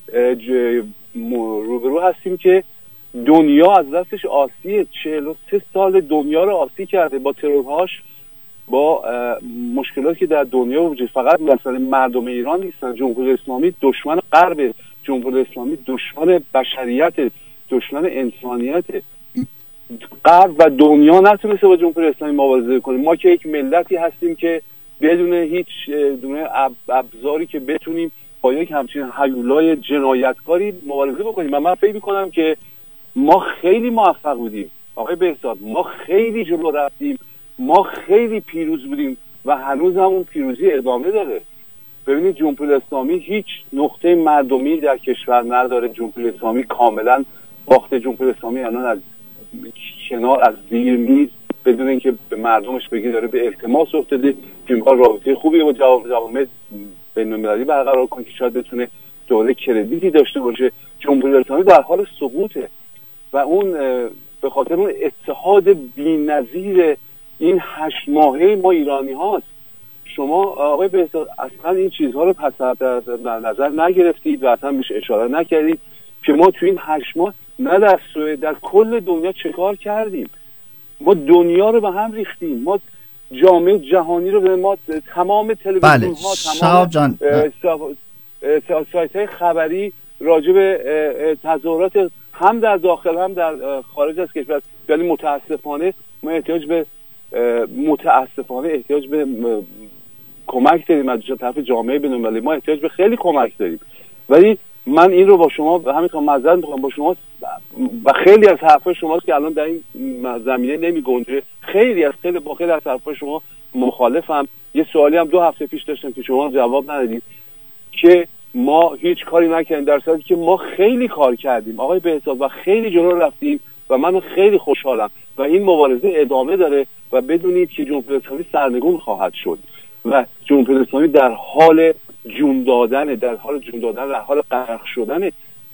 روبرو هستیم که دنیا از دستش آسیه. 43 سال دنیا رو آسی کرده با ترورهاش، با مشکلاتی که در دنیا وجود. فقط مثلا مردم ایران نیستن، جمهوری اسلامی دشمن غرب، جمهوری اسلامی دشمن بشریت، دشمن انسانیت. غرب و دنیا نتونسته با جمهوری اسلامی مبارزه کنه. ما که یک ملتی هستیم که بدون هیچ دونه ابزاری که بتونیم با یک همچین هیولای جنایتکاری مبارزه بکنیم. من فکر می‌کنم که ما خیلی موفق بودیم آقای بهزاد، ما خیلی جلو رفتیم، ما خیلی پیروز بودیم و هنوز هم اون پیروزی ادامه داره. ببینید جمهوری اسلامی هیچ نقطه مردمی در کشور نداره. جمهوری اسلامی کاملا باخته. جمهوری اسلامی الان از کنار، از زیر میز، بدون اینکه به مردمش بگی داره به التماس افتاده که میخواد رابطه خوبی با جوامع بین‌المللی برقرار کنه که شاید بتونه دوره کردیتی داشته باشه. جمهوری اسلامی در حال سقوطه و اون به خاطر اون اتحاد بی‌نظیر این 8 ماهه ما ایرانی هاست. شما آقای بهزاد اصلا این چیزها رو پس در نظر نگرفتید و اصلا بهش اشاره نکردید که ما تو این 8 ماه نه در سوئد، در کل دنیا چه کار کردیم. ما دنیا رو به هم ریختیم، ما جامعه جهانی رو به ما، تمام تلویزیون ها، تمام سایت های خبری راجع به تظاهرات هم در داخل هم در خارج از کشور، یعنی متاسفانه ما احتیاج به کمک داریم از طرف جامعه بین‌المللی. ما احتیاج به خیلی کمک داریم، ولی من این رو با شما همین معذرت می‌خوام با شما و خیلی از حرفای شماست که الان در این زمینه نمی‌گنجه. خیلی از حرفای شما مخالفم. یه سوالی هم 2 هفته پیش داشتم که شما جواب ندادید که ما هیچ کاری نکردیم، در صورتی که ما خیلی کار کردیم آقای بهزاد و خیلی جلو رفتیم و من خیلی خوشحالم و این مبارزه ادامه داره و بدونید که جمهوری اسلامی سرنگون خواهد شد و جمهوری اسلامی در حال جون دادن، در حال غرق شدن.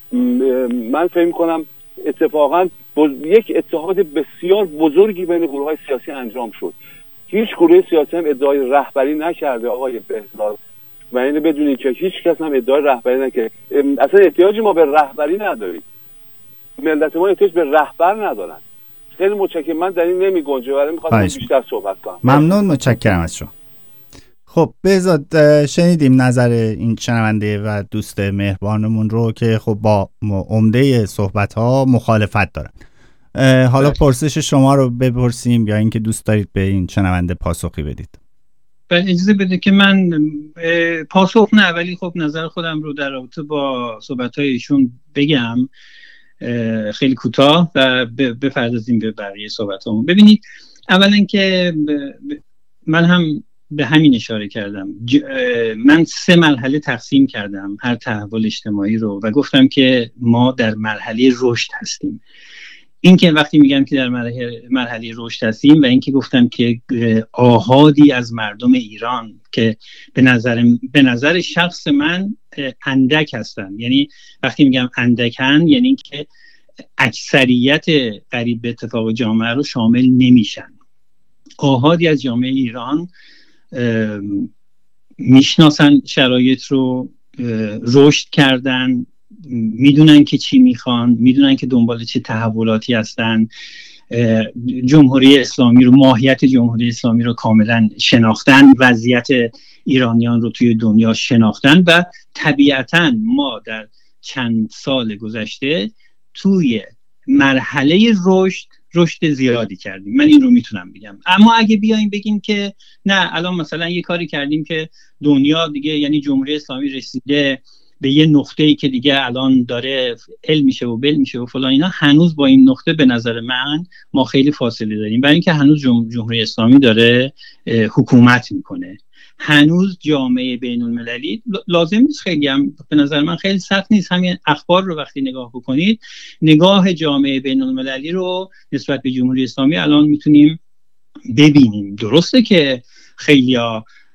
من فکر می‌کنم اتفاقا یک اتحاد بسیار بزرگی بین گروه‌های سیاسی انجام شد. هیچ گروه سیاسی هم ادعای رهبری نکرده آقای بهزاد و اینو بدونید که هیچ کس هم ادعای رهبری نکرده. اصلا احتیاجی ما به رهبری نداریم. ملت ما احتیاج به رهبر ندارن. خیلی متشکرم. من در این نمی‌گنجه ولی می‌خوام بیشتر صحبت کنم. ممنون، متشکرم از شما. خب بهزاد، شنیدیم نظر این شنونده و دوست مهربانمون رو که خب با عمده صحبت‌ها مخالفت دارن. حالا پرسش شما رو بپرسیم یا اینکه دوست دارید به این شنونده پاسخی بدید؟ اجازه بده که من پاسخ نه، ولی خب نظر خودم رو در رابطه با صحبت‌های ایشون بگم خیلی کوتاه و بپردازیم به بقیه صحبت‌هامون. ببینید اولا که من هم به همین اشاره کردم. من 3 مرحله تقسیم کردم هر تحول اجتماعی رو و گفتم که ما در مرحله رشد هستیم. این که وقتی میگم که در مرحله رشد هستیم و این که گفتم که آحادی از مردم ایران که به نظر شخص من اندک هستن، یعنی وقتی میگم اندکن یعنی این که اکثریت قریب به اتفاق جامعه رو شامل نمیشن. آحادی از جامعه ایران میشناسن شرایط رو، رشد کردن، میدونن که چی میخوان، میدونن که دنبال چه تحولاتی هستن، جمهوری اسلامی رو، ماهیت جمهوری اسلامی رو کاملا شناختن، وضعیت ایرانیان رو توی دنیا شناختن و طبیعتاً ما در چند سال گذشته توی مرحله رشد زیادی کردیم. من این رو میتونم بگم. اما اگه بیایم بگیم که نه الان مثلا یه کاری کردیم که دنیا دیگه، یعنی جمهوری اسلامی رسیده به یه نقطه‌ای که دیگه الان داره ال میشه و بل میشه و فلان اینا، هنوز با این نقطه به نظر من ما خیلی فاصله داریم، برای اینکه هنوز جمهوری اسلامی داره حکومت میکنه. هنوز جامعه بین المللی لازم نیست، خیلی هم به نظر من خیلی سخت نیست، همین اخبار رو وقتی نگاه بکنید، نگاه جامعه بین المللی رو نسبت به جمهوری اسلامی الان میتونیم ببینیم. درسته که خیلیا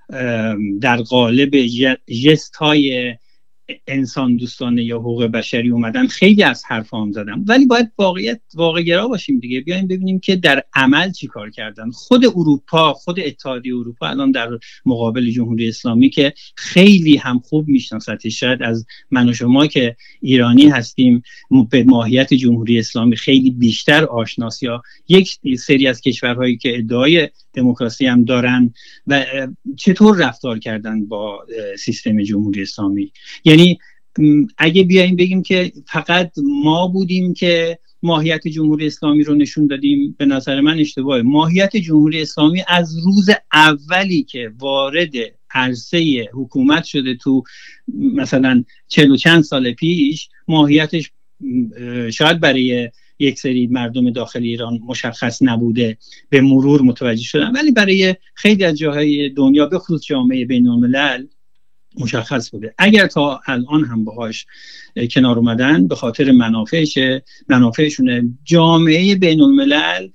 در قالب جست های انسان دوستانه یا حقوق بشری اومدن، خیلی از حرفام زدم، ولی باید واقع گرا باشیم دیگه. بیایم ببینیم که در عمل چی کار کردن. خود اروپا، خود اتحادیه اروپا الان در مقابل جمهوری اسلامی که خیلی هم خوب میشناستش، شاید از من و شما که ایرانی هستیم به ماهیت جمهوری اسلامی خیلی بیشتر آشناس، یا یک سری از کشورهایی که ادعای دموکراسی هم دارن و چطور رفتار کردن با سیستم جمهوری اسلامی. یعنی اگه بیایم بگیم که فقط ما بودیم که ماهیت جمهوری اسلامی رو نشون دادیم، به نظر من اشتباهه. ماهیت جمهوری اسلامی از روز اولی که وارد عرصه حکومت شده تو مثلا 40 و چند سال پیش، ماهیتش شاید برای یک سری مردم داخل ایران مشخص نبوده، به مرور متوجه شدن، ولی برای خیلی از جاهای دنیا به خصوص جامعه بین الملل مشخص بوده. اگر تا الان هم باهاش کنار اومدن به خاطر منافعشونه، جامعه بین الملل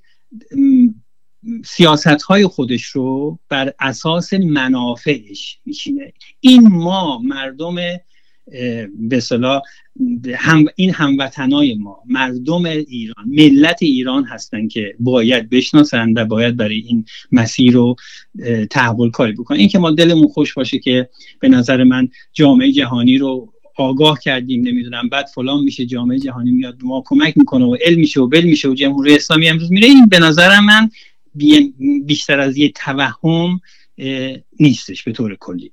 سیاست‌های خودش رو بر اساس منافعش میچینه. این ما مردم به اصطلاح این هموطنای ما، مردم ایران، ملت ایران هستن که باید بشناسن و باید برای این مسیر رو تحول کاری بکنن. این که ما دلمون خوش باشه که به نظر من جامعه جهانی رو آگاه کردیم، نمیدونم بعد فلان میشه، جامعه جهانی میاد ما کمک میکنه و علم میشه و بل میشه و جمهوری اسلامی امروز میره، این به نظر من بیشتر از یه توهم نیستش به طور کلی.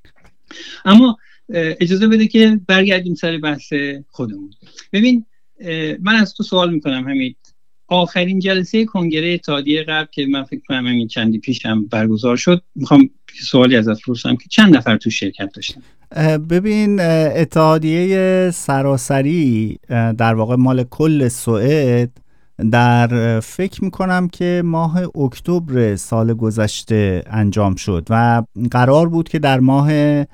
اما اجازه بده که برگردیم سر بحث خودمون. ببین، من از تو سوال میکنم حمید، آخرین جلسه کنگره اتحادیه غرب که من فکر کنم همین چندی پیش هم برگزار شد، میخوام سوالی ازت بپرسم که چند نفر تو شرکت داشتن؟ ببین، اتحادیه سراسری در واقع مال کل سوئد در فکر میکنم که ماه اکتبر سال گذشته انجام شد و قرار بود که در ماه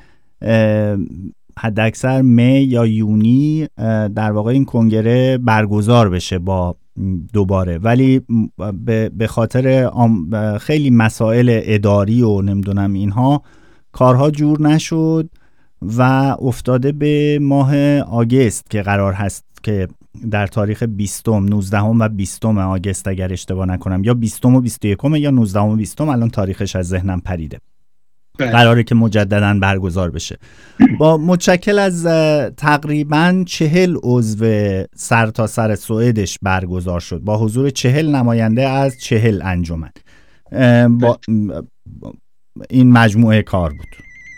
حداکثر می یا یونی در واقع این کنگره برگزار بشه با دوباره، ولی به خاطر خیلی مسائل اداری و نمیدونم اینها کارها جور نشد و افتاده به ماه آگست که قرار هست که در تاریخ 20 19 و 20 آگست اگر اشتباه نکنم، یا 20 و 21 یا 19 و 20، الان تاریخش از ذهنم پریده، قراره که مجدداً برگزار بشه. با متشکل از تقریباً 40 عضو سرتاسر سوئدش برگزار شد با حضور 40 نماینده از 40 انجمن. با این مجموعه کار بود.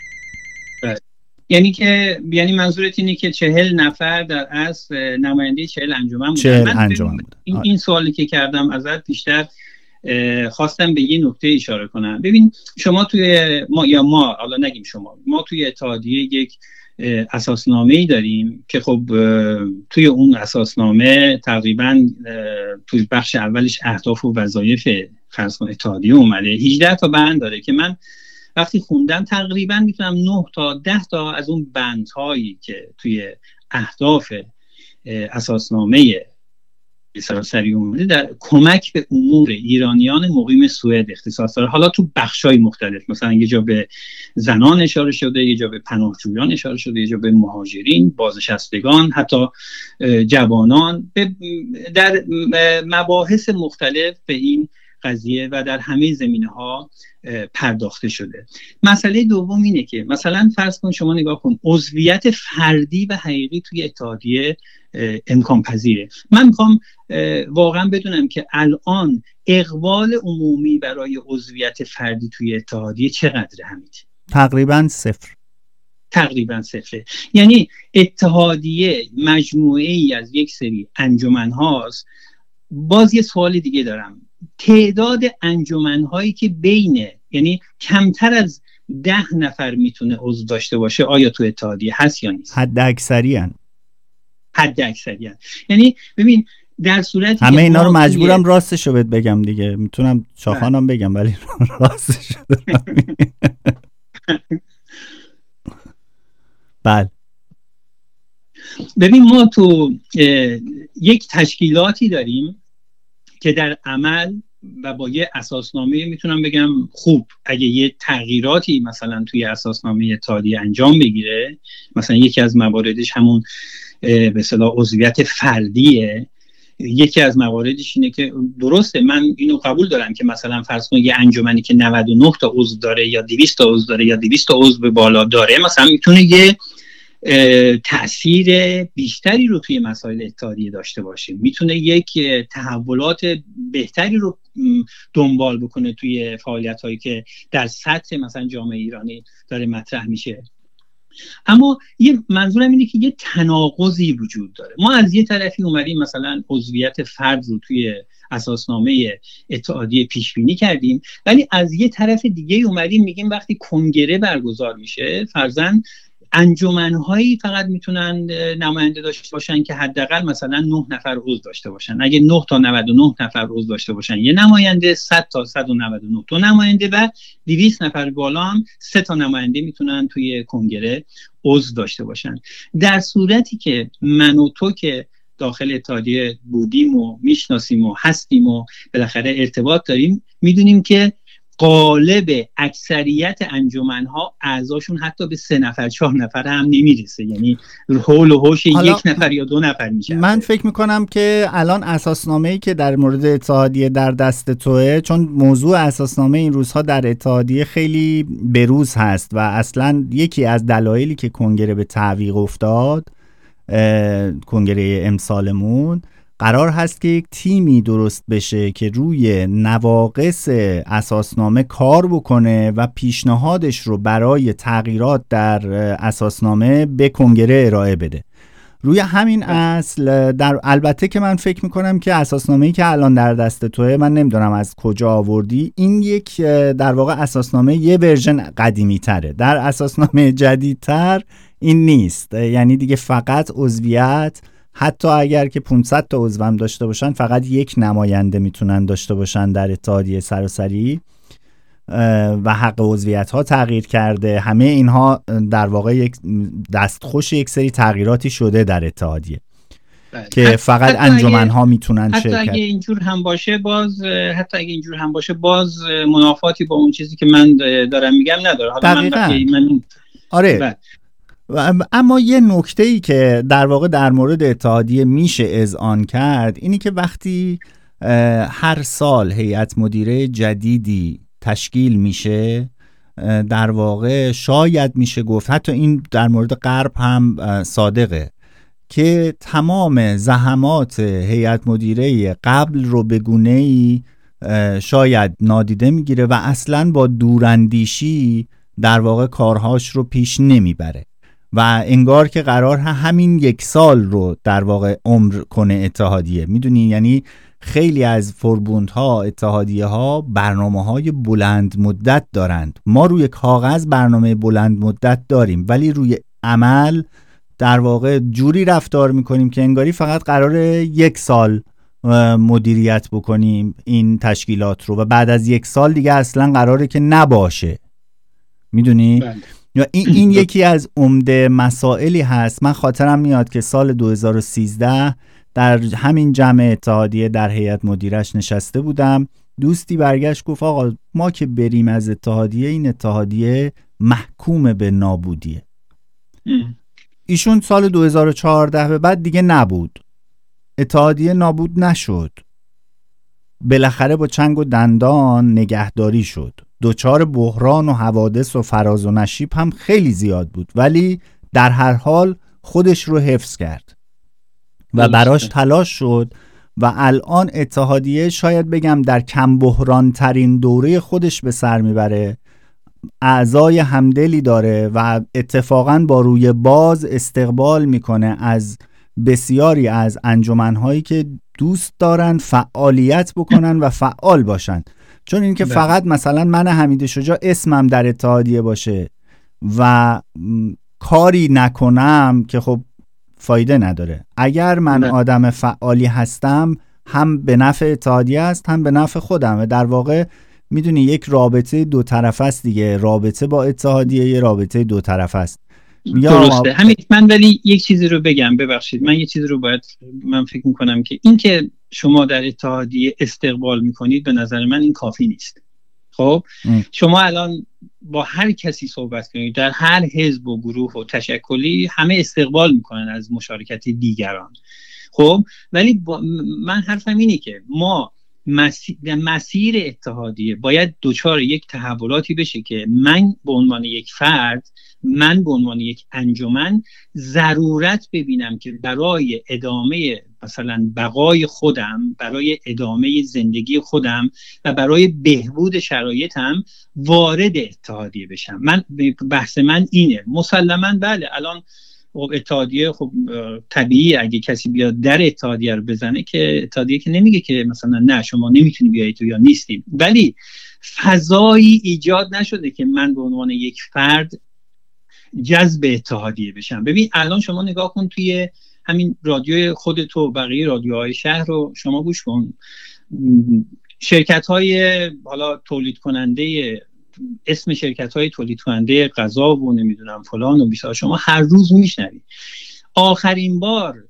یعنی منظورت اینه که 40 نفر در اصل نماینده 40 انجمن بودن. 40 انجمن بود. این سوالی که کردم ازت بیشتر خواستم به یه نکته اشاره کنم. ببین، شما توی ما حالا نگیم شما، ما توی اتحادیه یک اساسنامه‌ای داریم که خب توی اون اساسنامه تقریباً توی بخش اولش اهداف و وظایف فرض کن اتحادیه اومده، 18 تا بند داره که من وقتی خوندم تقریباً میتونم 9 تا 10 تا از اون بندهایی که توی اهداف اساسنامه سراسری اومده در کمک به امور ایرانیان مقیم سوئد اختصاص داره. حالا تو بخشای مختلف، مثلا یه جا به زنان اشاره شده، یه جا به پناهجویان اشاره شده، یه جا به مهاجرین، بازنشستگان، حتی جوانان، در مباحث مختلف به این قضیه و در همه زمینه‌ها پرداخته شده. مسئله دوم اینه که مثلا فرض کن شما نگاه کن، عضویت فردی و حقیقی توی اتحادیه امکان پذیره. من میخوام واقعا بدونم که الان اقبال عمومی برای عضویت فردی توی اتحادیه چقدره حمید؟ تقریبا صفر. تقریبا صفره. یعنی اتحادیه مجموعه ای از یک سری انجمن هاست. باز یه سوال دیگه دارم، تعداد انجمن‌هایی که یعنی کمتر از 10 نفر میتونه عضو داشته باشه، آیا تو اتحادیه هست یا نیست؟ حد اکثریان. یعنی ببین، در صورتی همه اینا رو مجبورم راستشو بگم دیگه، میتونم چاخانم بگم ولی راستشو بله. ببین، ما تو یک تشکیلاتی داریم که در عمل و با یه اساسنامه میتونم بگم خوب، اگه یه تغییراتی مثلا توی اساسنامه اتحادیه انجام بگیره، مثلا یکی از مواردش همون به اصطلاح عضویت فردیه، یکی از مواردش اینه که درسته، من اینو قبول دارم که مثلا فرض کن یه انجمنی که 99 تا عضو داره یا 200 تا عضو داره یا 200 تا عضو به بالا داره، مثلا میتونه یه تأثیر بیشتری رو توی مسائل اتحادیه داشته باشه، میتونه یک تحولات بهتری رو دنبال بکنه توی فعالیت‌هایی که در سطح مثلا جامعه ایرانی داره مطرح میشه. اما یه منظورم اینه که یه تناقضی وجود داره. ما از یه طرفی اومدیم مثلا عضویت فرد رو توی اساسنامه اتحادیه پیش بینی کردیم، ولی از یه طرف دیگه اومدیم میگیم وقتی کنگره برگزار میشه فرضاً انجمن‌هایی فقط میتونن نماینده داشته باشن که حداقل مثلا 9 نفر عضو داشته باشن. اگه 9 تا 99 نفر عضو داشته باشن یه نماینده، 100 تا 199 تا نماینده و 200 نفر بالا هم 3 تا نماینده میتونن توی کنگره عضو داشته باشن. در صورتی که من و تو که داخل اتحادیه بودیم و میشناسیم و هستیم و بالاخره ارتباط داریم، میدونیم که غالب اکثریت انجمن‌ها اعضاشون حتی به 3 نفر 4 نفر هم نمیرسه، یعنی حول و حوش 1 نفر یا 2 نفر میشه. من فکر میکنم که الان اساسنامه‌ای که در مورد اتحادیه در دست توئه، چون موضوع اساسنامه این روزها در اتحادیه خیلی بروز هست و اصلا یکی از دلایلی که کنگره به تعویق افتاد، کنگره امسالمون، قرار هست که یک تیمی درست بشه که روی نواقص اساسنامه کار بکنه و پیشنهادش رو برای تغییرات در اساسنامه به کنگره ارائه بده. روی همین اصل البته که من فکر میکنم که اساسنامه‌ای که الان در دست توئه، من نمیدونم از کجا آوردی، این یک در واقع اساسنامه یه ورژن قدیمی تره. در اساسنامه جدیدتر این نیست، یعنی دیگه فقط عضویت، حتی اگر که 500 تا عضو هم داشته باشن فقط 1 نماینده میتونن داشته باشن در اتحادیه سراسری و حق عضویت ها تغییر کرده. همه اینها در واقع یک دستخوش یک سری تغییراتی شده در اتحادیه که فقط انجمن ها میتونن شرکت. حتی اگه اینجور هم باشه باز منافاتی با اون چیزی که من دارم میگم نداره. دقیقاً. آره. اما یه نکته‌ای که در واقع در مورد اتحادیه میشه اذعان کرد اینی که وقتی هر سال هیئت مدیره جدیدی تشکیل میشه، در واقع شاید میشه گفت، حتی این در مورد غرب هم صادقه، که تمام زحمات هیئت مدیره قبل رو به گونه‌ای شاید نادیده میگیره و اصلاً با دوراندیشی در واقع کارهاش رو پیش نمیبره و انگار که قرار همین 1 سال رو در واقع عمر کنه اتحادیه. میدونی، یعنی خیلی از فربوندها، اتحادیه ها برنامه‌های بلند مدت دارند. ما روی کاغذ برنامه بلند مدت داریم ولی روی عمل در واقع جوری رفتار میکنیم که انگاری فقط قراره 1 سال مدیریت بکنیم این تشکیلات رو و بعد از 1 سال دیگه اصلا قراره که نباشه. میدونی؟ یا این یکی از عمده مسائلی هست. من خاطرم میاد که سال 2013 در همین جمع اتحادیه در هیئت مدیرش نشسته بودم، دوستی برگشت گفت آقا ما که بریم از اتحادیه، این اتحادیه محکوم به نابودیه. ایشون سال 2014 به بعد دیگه نبود، اتحادیه نابود نشد، بالاخره با چنگ و دندان نگهداری شد. دوچار بحران و حوادث و فراز و نشیب هم خیلی زیاد بود ولی در هر حال خودش رو حفظ کرد و براش تلاش شد و الان اتحادیه شاید بگم در کم بحران ترین دوره خودش به سر میبره. اعضای همدلی داره و اتفاقاً با روی باز استقبال میکنه از بسیاری از انجمن‌هایی که دوست دارن فعالیت بکنن و فعال باشن. چون این که فقط مثلا من حمید شجاع اسمم در اتحادیه باشه و کاری نکنم که خب فایده نداره. اگر من آدم فعالی هستم هم به نفع اتحادیه است هم به نفع خودم و در واقع میدونی یک رابطه 2 طرفه است دیگه. رابطه با اتحادیه یه رابطه 2 طرفه است. درسته. همین من ولی یک چیزی رو بگم، ببخشید، من یه چیزی رو من فکر میکنم که این که شما در اتحادیه استقبال میکنید به نظر من این کافی نیست. خب شما الان با هر کسی صحبت کنید در هر حزب و گروه و تشکلی همه استقبال میکنن از مشارکت دیگران. خب ولی من حرفم اینه که ما مسیر اتحادیه باید دچار یک تحولاتی بشه که من به عنوان یک فرد، من به عنوان یک انجمن ضرورت ببینم که برای ادامه مثلا بقای خودم، برای ادامه زندگی خودم و برای بهبود شرایطم وارد اتحادیه بشم. بحث من اینه. مسلماً بله الان اتحادیه خب طبیعی اگه کسی بیاد در اتحادیه رو بزنه که اتحادیه که نمیگه که مثلا نه شما نمیتونی بیایی تو یا نیستیم، ولی فضایی ایجاد نشده که من به عنوان یک فرد جذب اتحادیه بشم. ببین الان شما نگاه کن توی همین رادیوی خودت و بقیه رادیوهای شهر رو شما گوش کن، شرکت‌های حالا تولید کننده، اسم شرکت‌های تولید کننده غذا و نمیدونم فلان و بیسار شما هر روز میشنوید. آخرین بار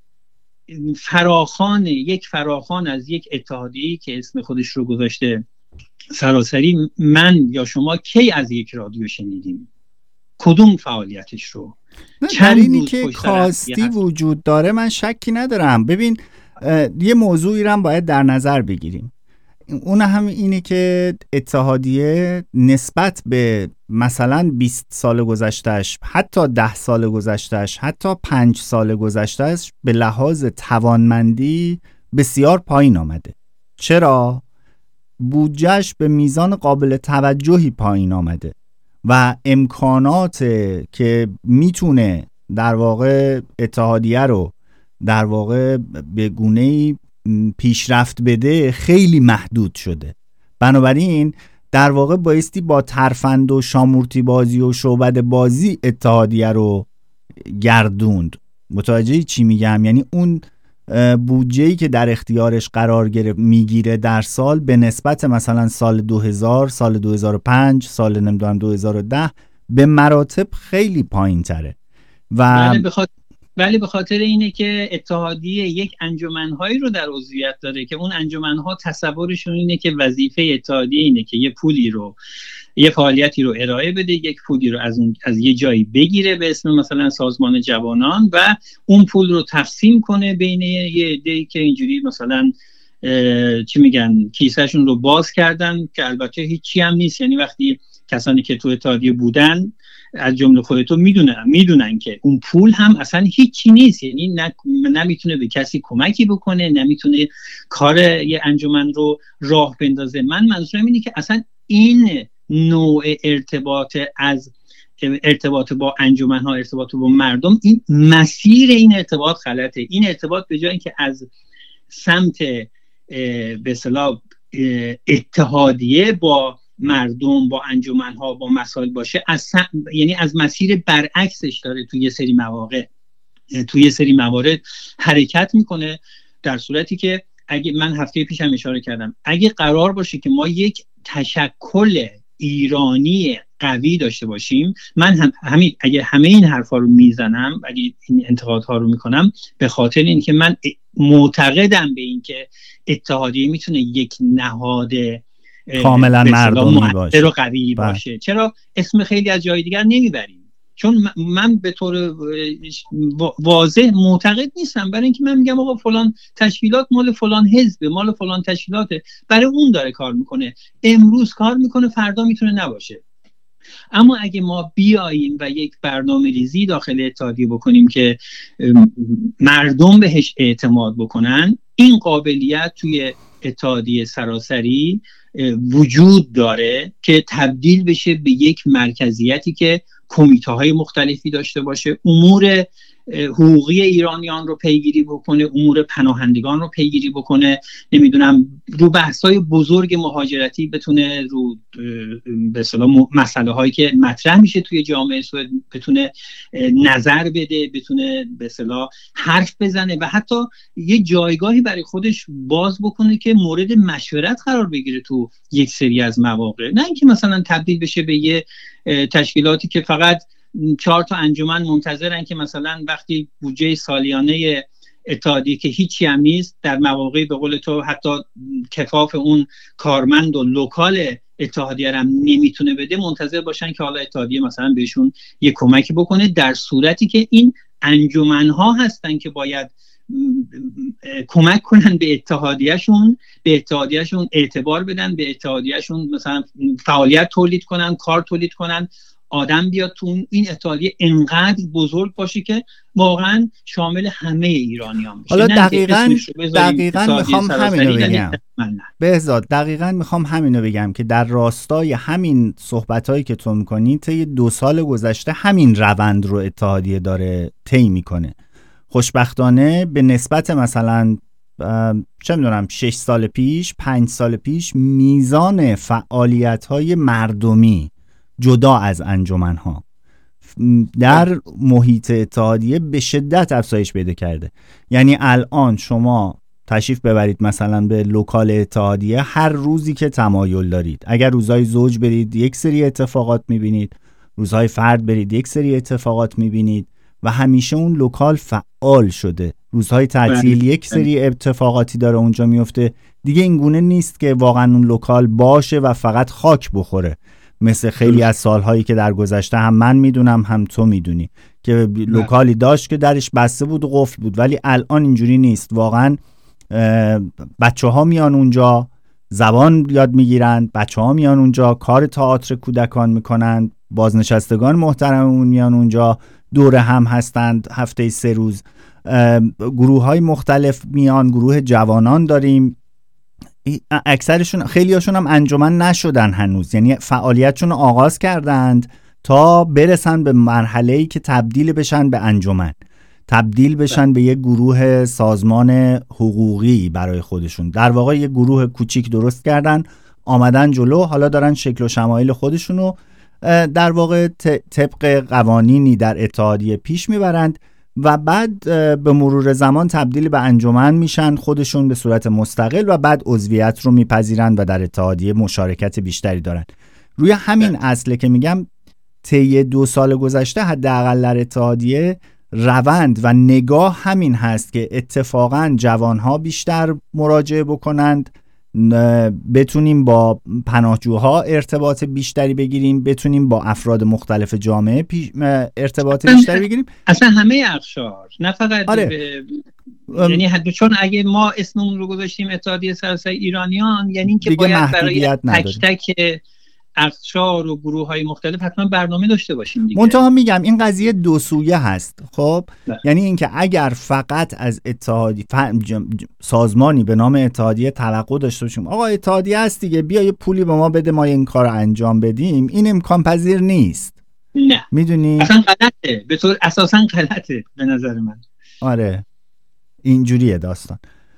فراخوان از یک اتحادیه‌ای که اسم خودش رو گذاشته سراسری من یا شما کی از یک رادیو شنیدیم؟ کدوم فعالیتش رو؟ چندینی که کاستی وجود داره من شکی ندارم. ببین یه موضوعی رو باید در نظر بگیریم، اون هم اینه که اتحادیه نسبت به مثلا 20 سال گذشتهش، حتی 10 سال گذشتهش، حتی 5 سال گذشتهش به لحاظ توانمندی بسیار پایین آمده. چرا؟ بودجهش به میزان قابل توجهی پایین آمده و امکانات که میتونه در واقع اتحادیه رو در واقع به گونه‌ای پیشرفت بده خیلی محدود شده. بنابراین در واقع بایستی با ترفند و شامورتی بازی و شعبده بازی اتحادیه رو گردوند. متوجه چی میگم؟ یعنی اون بودجه‌ای که در اختیارش قرار میگیره در سال به نسبت مثلا سال 2000، سال 2005، سال نمیدونم 2010 به مراتب خیلی پایین تره. ولی به خاطر اینه که اتحادیه یک انجمن‌هایی رو در عضویت داره که اون انجمن‌ها تصورشون اینه که وظیفه اتحادیه اینه که یه فعالیتی رو ارائه بده، یک پولی رو از یه جایی بگیره به اسم مثلا سازمان جوانان و اون پول رو تقسیم کنه بین یه عده‌ای که اینجوری مثلا چی میگن کیسهشون رو باز کردن، که البته هیچی هم نیست. یعنی وقتی کسانی که تو اتحادیه بودن از جمله خودتو میدونن که اون پول هم اصلا هیچی نیست، یعنی نمیتونه به کسی کمکی بکنه، نمیتونه کار یه انجمن رو راه بندازه. منظورم اینه که اصلا این نوع ارتباط با انجمن‌ها، ارتباط با مردم، این مسیر این ارتباط غلطه. این ارتباط به جای اینکه از سمت به اصطلاح اتحادیه با مردم، با انجمن‌ها، با مسائل باشه، یعنی از مسیر برعکسش داره توی یه سری موارد حرکت میکنه. در صورتی که اگه من هفته پیش هم اشاره کردم، اگه قرار باشه که ما یک تشکل ایرانی قوی داشته باشیم، من اگه همه این حرفا رو میزنم، اگه این انتقادها رو میکنم، به خاطر اینکه من معتقدم به این که اتحادیه میتونه یک نهاد کاملا مردمی باشه و قوی باشه. چرا اسم خیلی از جای دیگر نمیبریم؟ چون من به طور واضح معتقد نیستم، برای اینکه من میگم آقا فلان تشکیلات مال فلان حزب، مال فلان تشکیلاته، برای اون داره کار میکنه، امروز کار میکنه، فردا میتونه نباشه. اما اگه ما بیاییم و یک برنامه ریزی داخل اتحادیه بکنیم که مردم بهش اعتماد بکنن، این قابلیت توی اتحادیه سراسری وجود داره که تبدیل بشه به یک مرکزیتی که کمیته‌های مختلفی داشته باشه، امور حقوقی ایرانیان رو پیگیری بکنه، امور پناهندگان رو پیگیری بکنه، نمیدونم رو بحث‌های بزرگ مهاجرتی بتونه رو به اصطلاح مسئله هایی که مطرح میشه توی جامعه بتونه نظر بده، بتونه به اصطلاح حرف بزنه و حتی یه جایگاهی برای خودش باز بکنه که مورد مشورت قرار بگیره تو یک سری از مواقع. نه اینکه مثلا تبدیل بشه به یه تشکیلاتی که فقط 4 تا انجمن منتظرن که مثلا وقتی بودجه سالیانه اتحادیه که هیچی هم نیست، در مواقعی به قول تو حتی کفاف اون کارمند و لوکال اتحادیه هم نمیتونه بده، منتظر باشن که حالا اتحادیه مثلا بهشون یه کمکی بکنه، در صورتی که این انجمنها هستن که باید کمک کنن به اتحادیهشون اعتبار بدن، به اتحادیهشون مثلا فعالیت تولید کنن، کار تولید کنن، آدم بیاد تو این اتحادیه انقدر بزرگ باشه که واقعا شامل همه ایرانیان بشه. حالا دقیقاً میخوام همینو بگم بهزاد، دقیقاً میخوام همینو بگم که در راستای همین صحبتایی که تو میکنی طی 2 سال گذشته همین روند رو اتحادیه داره طی میکنه. خوشبختانه به نسبت مثلا چه میدونم 6 سال پیش 5 سال پیش میزان فعالیت‌های مردمی جدا از انجمن‌ها در محیط اتحادیه به شدت افزایش پیدا کرده. یعنی الان شما تشریف ببرید مثلا به لوکال اتحادیه، هر روزی که تمایل دارید، اگر روزهای زوج برید یک سری اتفاقات میبینید، روزهای فرد برید یک سری اتفاقات میبینید و همیشه اون لوکال فعال شده. روزهای تعطیل یک سری اتفاقاتی داره اونجا میفته. دیگه این گونه نیست که واقعا اون لوکال باشه و فقط خاک بخوره، مثل خیلی از سالهایی که در گذشته هم من میدونم هم تو میدونی که لوکالی داشت که درش بسته بود و قفل بود، ولی الان اینجوری نیست. واقعا بچه ها میان اونجا زبان یاد میگیرن، بچه ها میان اونجا کار تئاتر کودکان میکنن، بازنشستگان محترممون میان اونجا دوره هم هستند هفته 3 روز، گروه های مختلف میان، گروه جوانان داریم، اکثرشون خیلی هاشون هم انجمن نشدن هنوز، یعنی فعالیتشون رو آغاز کردند تا برسن به مرحله‌ای که تبدیل بشن به انجمن، تبدیل بشن به یک گروه سازمان حقوقی برای خودشون. در واقع یک گروه کوچیک درست کردن، آمدن جلو، حالا دارن شکل و شمایل خودشونو در واقع طبق قوانینی در اتحادیه پیش میبرند و بعد به مرور زمان تبدیل به انجمن میشن خودشون به صورت مستقل و بعد عضویت رو میپذیرند و در اتحادیه مشارکت بیشتری دارن. روی همین اصله که میگم طی 2 سال گذشته حداقل در اتحادیه روند و نگاه همین هست که اتفاقا جوانها بیشتر مراجعه بکنند، بتونیم با پناهجوها ارتباط بیشتری بگیریم، بتونیم با افراد مختلف جامعه ارتباط بیشتری بگیریم، اصلا همه اقشار، نه فقط یعنی چون اگه ما اسممون رو گذاشتیم اتحادیه سراسری ایرانیان، یعنی اینکه باید برای تک تک اقشار و گروه های مختلف حتما برنامه داشته باشیم دیگه. منتها میگم این قضیه 2 سویه هست. خب یعنی اینکه اگر فقط از اتحادیه سازمانی به نام اتحادیه توقع داشته باشیم آقا اتحادیه هست دیگه بیا یه پولی به ما بده ما این کار رو انجام بدیم، این امکان پذیر نیست. نه میدونی اصلا غلطه، به طور اساسا غلطه به نظر من. آره اینجوریه داستان.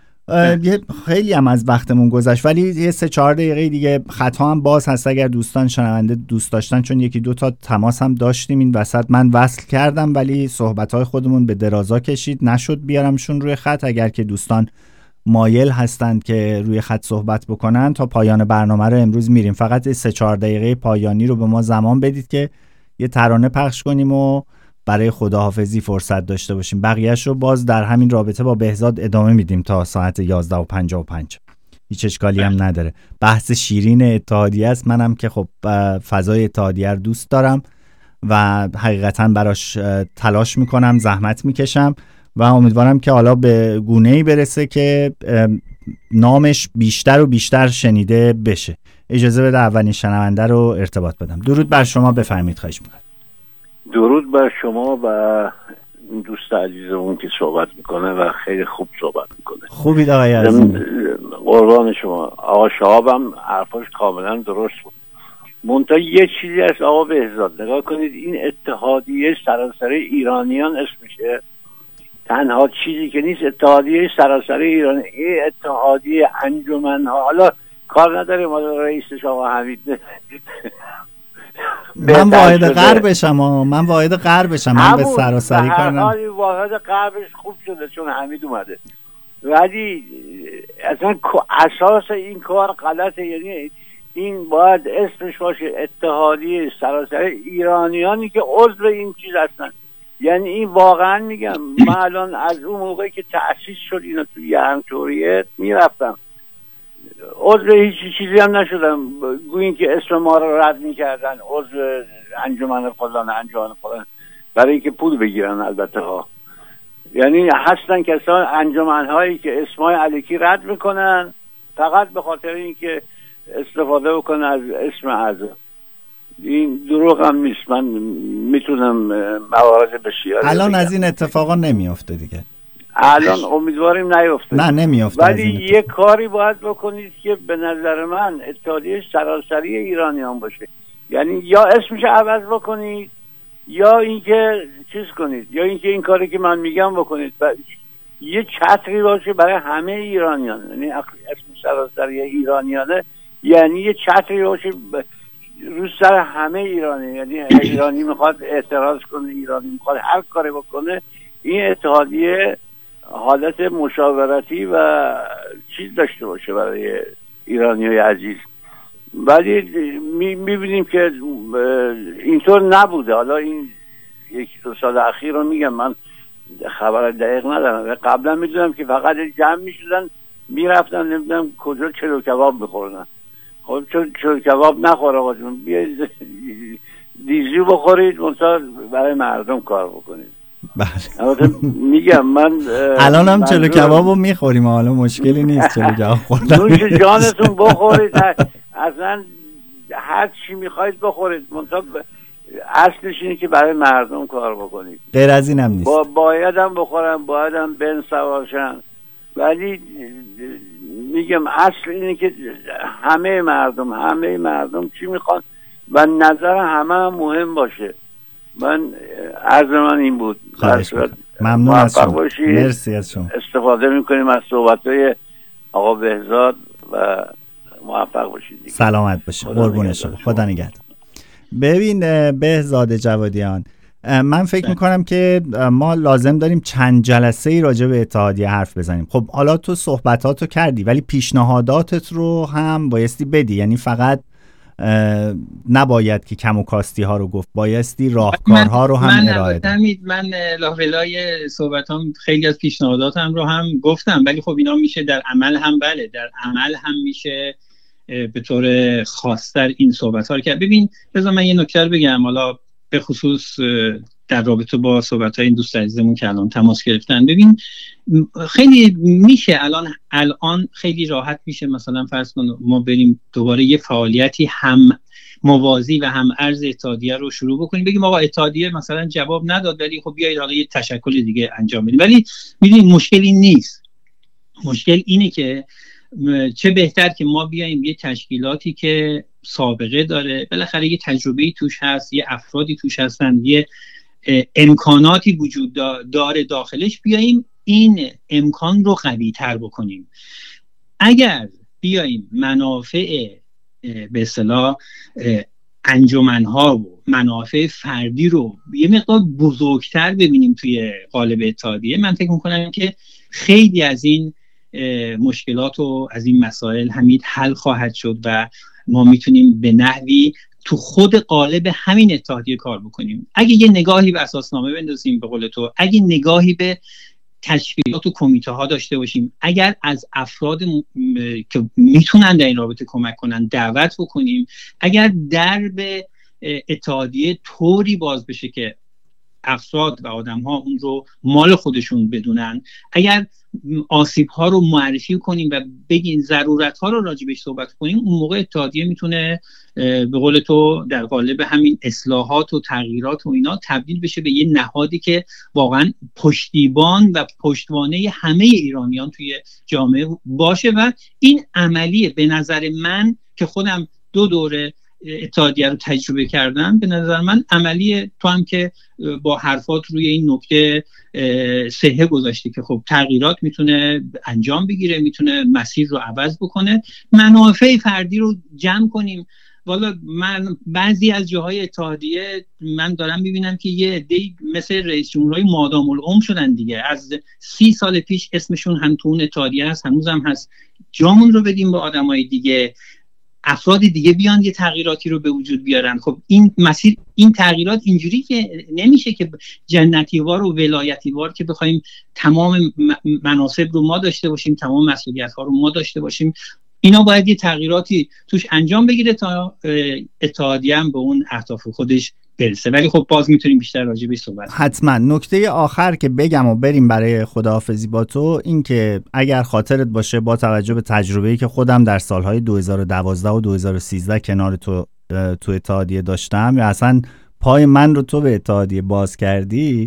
خیلی هم از وقتمون گذشت، ولی یه 3-4 دقیقه دیگه خطا هم باز هست اگر دوستان شنونده دوست داشتن، چون 1-2 تا تماس هم داشتیم این وسط، من وصل کردم ولی صحبت‌های خودمون به درازا کشید، نشد بیارمشون روی خط. اگر که دوستان مایل هستند که روی خط صحبت بکنن تا پایان برنامه رو امروز میریم، فقط 3-4 دقیقه پایانی رو به ما زمان بدید که یه ترانه پخش کنیم و برای خداحافظی فرصت داشته باشیم. بقیه‌اش رو باز در همین رابطه با بهزاد ادامه میدیم تا ساعت 11:55. هیچ اشکالی هم نداره. بحث شیرین اتحادیه است. منم که خب فضای اتحادیه رو دوست دارم و حقیقتاً براش تلاش میکنم، زحمت میکشم و امیدوارم که حالا به گونه‌ای برسه که نامش بیشتر و بیشتر شنیده بشه. اجازه بده اولین شنونده رو ارتباط بدم. درود بر شما، بفرمایید. خواهش میکنم. درود بر شما و دوست عزیزمون که صحبت میکنه و خیلی خوب صحبت میکنه. خوبید آقای عزیز. قربان شما. آقا شهابم حرفاش کاملا درست بود. منتها یه چیزی از آقا بهزاد نگاه کنید، این اتحادیه سراسری ایرانیان اسمشه، تنها چیزی که نیست اتحادیه سراسری ایران، این اتحادیه انجمنها. حالا کار نداریم حالا رئیسش آقا حمید من واحد غربشم، من به سراسری کار نمی‌کنم. واحد غربش خوب شده چون حمید اومده، ولی اصلا اساس این کار غلطه. یعنی این باید اسمش باشه اتحادیه سراسری ایرانیانی که عضو این چیز هستن. یعنی این واقعا میگم من الان از اون موقعی که تأسیس شد اینا توی یه همطوریت میرفتم، عضو هیچ چیزی هم نشدم، گویین که اسم ما رو رد میکردن، عضو انجمن فلان انجمن فلان، برای اینکه پول بگیرن البته ها. یعنی هستن کسان انجمن هایی که اسمای الکی رد میکنن فقط به خاطر اینکه استفاده بکنن از اسم اعضا. این دروغ هم نیست، من میتونم موارد بسیاری الان از این اتفاقا نمیافته دیگه، الان امیدواریم نیفته. نه نمیافته، ولی یه کاری باید بکنید که به نظر من اتحادیه سراسری ایرانیان باشه، یعنی یا اسمش عوض بکنید یا اینکه چیز کنید، یا اینکه این کاری که من میگم بکنید و یه چتری باشه برای همه ایرانیان. یعنی اسم سراسری ایرانیانه یعنی یه چتری باشه رو سر همه ایرانی، یعنی ایرانی میخواد اعتراض کنه، ایرانی میخواد هر کاری بکنه، این اتحادیه حالت مشاورتی و چیز داشته باشه برای ایرانیای عزیز. ولی میبینیم که اینطور نبوده. حالا این یکی دو سال اخیر رو میگم، من خبر دقیق ندارم، قبلا میدونم که فقط جمع میشدن میرفتن نمیدونم کجا چلو کباب بخورن. خب چلو کباب نخور آقا جون، بیایید دیزی بخورید منتها برای مردم کار بکنید. بله میگم من الان هم چلو کبابو میخوریم، حالا مشکلی نیست چلو کباب خوردن. نوش جانتون بخورید، اصلا هر چی میخواید بخورید، منتها اصلش اینه که برای مردم کار بکنید. غیر از این هم نیست. باید هم بخورم، باید هم بن سوارشن، ولی میگم اصل اینه که همه مردم چی میخوان و نظر همه هم مهم باشه. من عرض من این بود. ممنون از شما، مرسی از شما. استفاده میکنیم از صحبتهای آقا بهزاد و موفق باشید. سلامت باشید، قربون شما، خدا نگهدار. ببین بهزاد جوادیان، من فکر میکنم که ما لازم داریم چند جلسه ای راجع به اتحادیه حرف بزنیم. خب حالا تو صحبتاتو کردی ولی پیشنهاداتت رو هم بایستی بدی، یعنی فقط نباید که کم و کاستی ها رو گفت، بایستی راهکارها رو هم ارائه داد. من لاولای صحبتام خیلی از پیشنهاداتم رو هم گفتم، ولی خب اینا میشه در عمل هم، بله در عمل هم میشه به طور خاص‌تر این صحبت‌ها رو کرد. ببین بذار من یه نکته رو بگم، حالا به خصوص در رابطه با صحبت‌های این دوست عزیزمون که الان تماس گرفتن. ببین خیلی میشه الان خیلی راحت میشه مثلا فرض کن ما بریم دوباره یه فعالیتی هم موازی و هم ارز اتحادیه رو شروع بکنیم، بگیم آقا اتحادیه مثلا جواب نداد ولی خب بیایید حالا یه تشکل دیگه انجام بدیم. ولی میدونید مشکلی نیست، مشکل اینه که چه بهتر که ما بیاییم یه تشکیلاتی که سابقه داره، بالاخره یه تجربه‌ای توش هست، یه افرادی توش هستن، یه امکاناتی وجود داره داخلش، بیاییم این امکان رو قوی تر بکنیم. اگر بیاییم منافع به اصطلاح انجمن‌ها و منافع فردی رو یه مقدار بزرگتر ببینیم توی قالب اتحادیه، من فکر می‌کنم که خیلی از این مشکلات و از این مسائل همین حل خواهد شد و ما میتونیم به نحوی تو خود قالب همین اتحادیه کار بکنیم. اگه یه نگاهی به اساسنامه بندازیم به قول تو، اگه نگاهی به تشکیلات و کمیته ها داشته باشیم، اگر از افراد که میتونن در این رابطه کمک کنن دعوت بکنیم، اگر درب اتحادیه طوری باز بشه که افراد و آدم ها اون رو مال خودشون بدونن، اگر آسیب ها رو معرفی کنیم و بگین ضرورت ها رو راجبش صحبت کنیم، اون موقع اتحادیه میتونه به قول تو در قالب همین اصلاحات و تغییرات و اینا تبدیل بشه به یه نهادی که واقعا پشتیبان و پشتوانه همه ایرانیان توی جامعه باشه. و این عملیه به نظر من که خودم 2 دوره اتحادیه رو تجربه کردم، به نظر من عملیه. تو هم که با حرفات روی این نکته صحه گذاشتی که خب تغییرات میتونه انجام بگیره، میتونه مسیر رو عوض بکنه، منافع فردی رو جمع کنیم. والا من بعضی از جاهای اتحادیه من دارم میبینم که یه عده‌ای مثل رئیس جمهورهای مادام العمر شدن دیگه، از 30 سال پیش اسمشون هم تو اون اتحادیه هست، هنوز هم هست. جامون رو بدیم به آدمای دیگه، افراد دیگه بیان یه تغییراتی رو به وجود بیارن. خب این مسیر، این تغییرات اینجوری که نمیشه که جنتیوار و ولایتیوار که بخوایم تمام مناصب رو ما داشته باشیم، تمام مسئولیت ها رو ما داشته باشیم. اینا باید یه تغییراتی توش انجام بگیره تا اتحادیه هم به اون اهداف خودش برسه. ولی خب باز میتونیم بیشتر راجع بهش صحبت کنیم. حتما. نکته آخر که بگم و بریم برای خداحافظی با تو، این که اگر خاطرت باشه با توجه به تجربه‌ای که خودم در سالهای 2012 و 2013 کنار تو اتحادیه داشتم، یا اصلا پای من رو تو به اتحادیه باز کردی،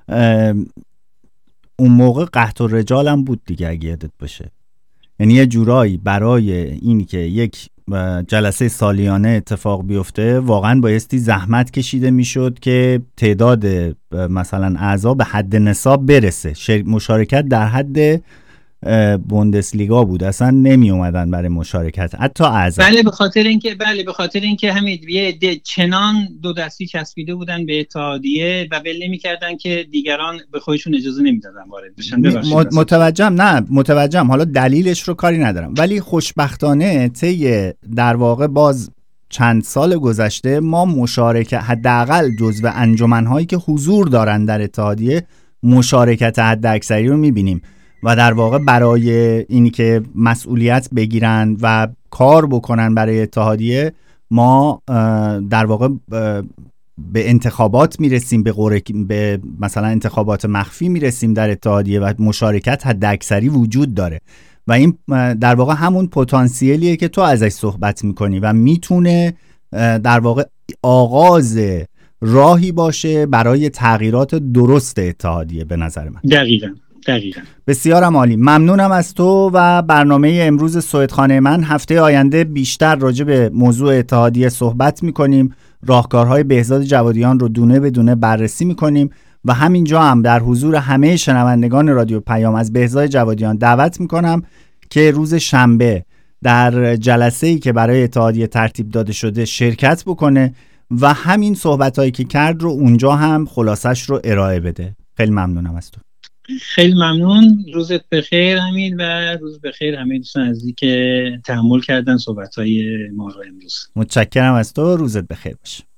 اون موقع قحط الرجالم بود دیگه اگه یادت باشه. یعنی یه جورایی برای این که یک جلسه سالیانه اتفاق بیفته واقعا بایستی زحمت کشیده میشد که تعداد مثلا اعضا به حد نصاب برسه. مشارکت در حد بوندسلیگا بود، اصلا نمی اومدن برای مشارکت حتی اعضا. بله به خاطر اینکه همین یه چنان دو دستی چسبیده بودن به اتحادیه و ول نمی‌کردن که دیگران به خودشون اجازه نمیدادن وارد بشن. متوجهم. حالا دلیلش رو کاری ندارم، ولی خوشبختانه طی در واقع باز چند سال گذشته ما مشارکت، حداقل جزو انجمن‌هایی که حضور دارن در اتحادیه، مشارکت حداکثری رو می‌بینیم و در واقع برای اینی که مسئولیت بگیرن و کار بکنن برای اتحادیه، ما در واقع به انتخابات میرسیم، به مثلا انتخابات مخفی میرسیم در اتحادیه و مشارکت حداکثری وجود داره و این در واقع همون پتانسیلیه که تو ازش صحبت میکنی و میتونه در واقع آغاز راهی باشه برای تغییرات درست اتحادیه به نظر من. دقیقاً. بسیارم عالی. ممنونم از تو و برنامه امروز سوئدخانه من. هفته آینده بیشتر راجع به موضوع اتحادیه صحبت میکنیم، راهکارهای بهزاد جوادیان رو دونه به دونه بررسی میکنیم و همینجا هم در حضور همه شنوندگان رادیو پیام از بهزاد جوادیان دعوت میکنم که روز شنبه در جلسه‌ای که برای اتحادیه ترتیب داده شده شرکت بکنه و همین صحبتایی که کرد رو اونجا هم خلاصش رو ارائه بده. خیلی ممنونم از تو. خیلی ممنون. روزت بخیر حمید و روز بخیر همه دوستان عزیزی که تحمل کردن صحبت‌های ما رو امروز. متشکرم از تو. روزت بخیر باشه.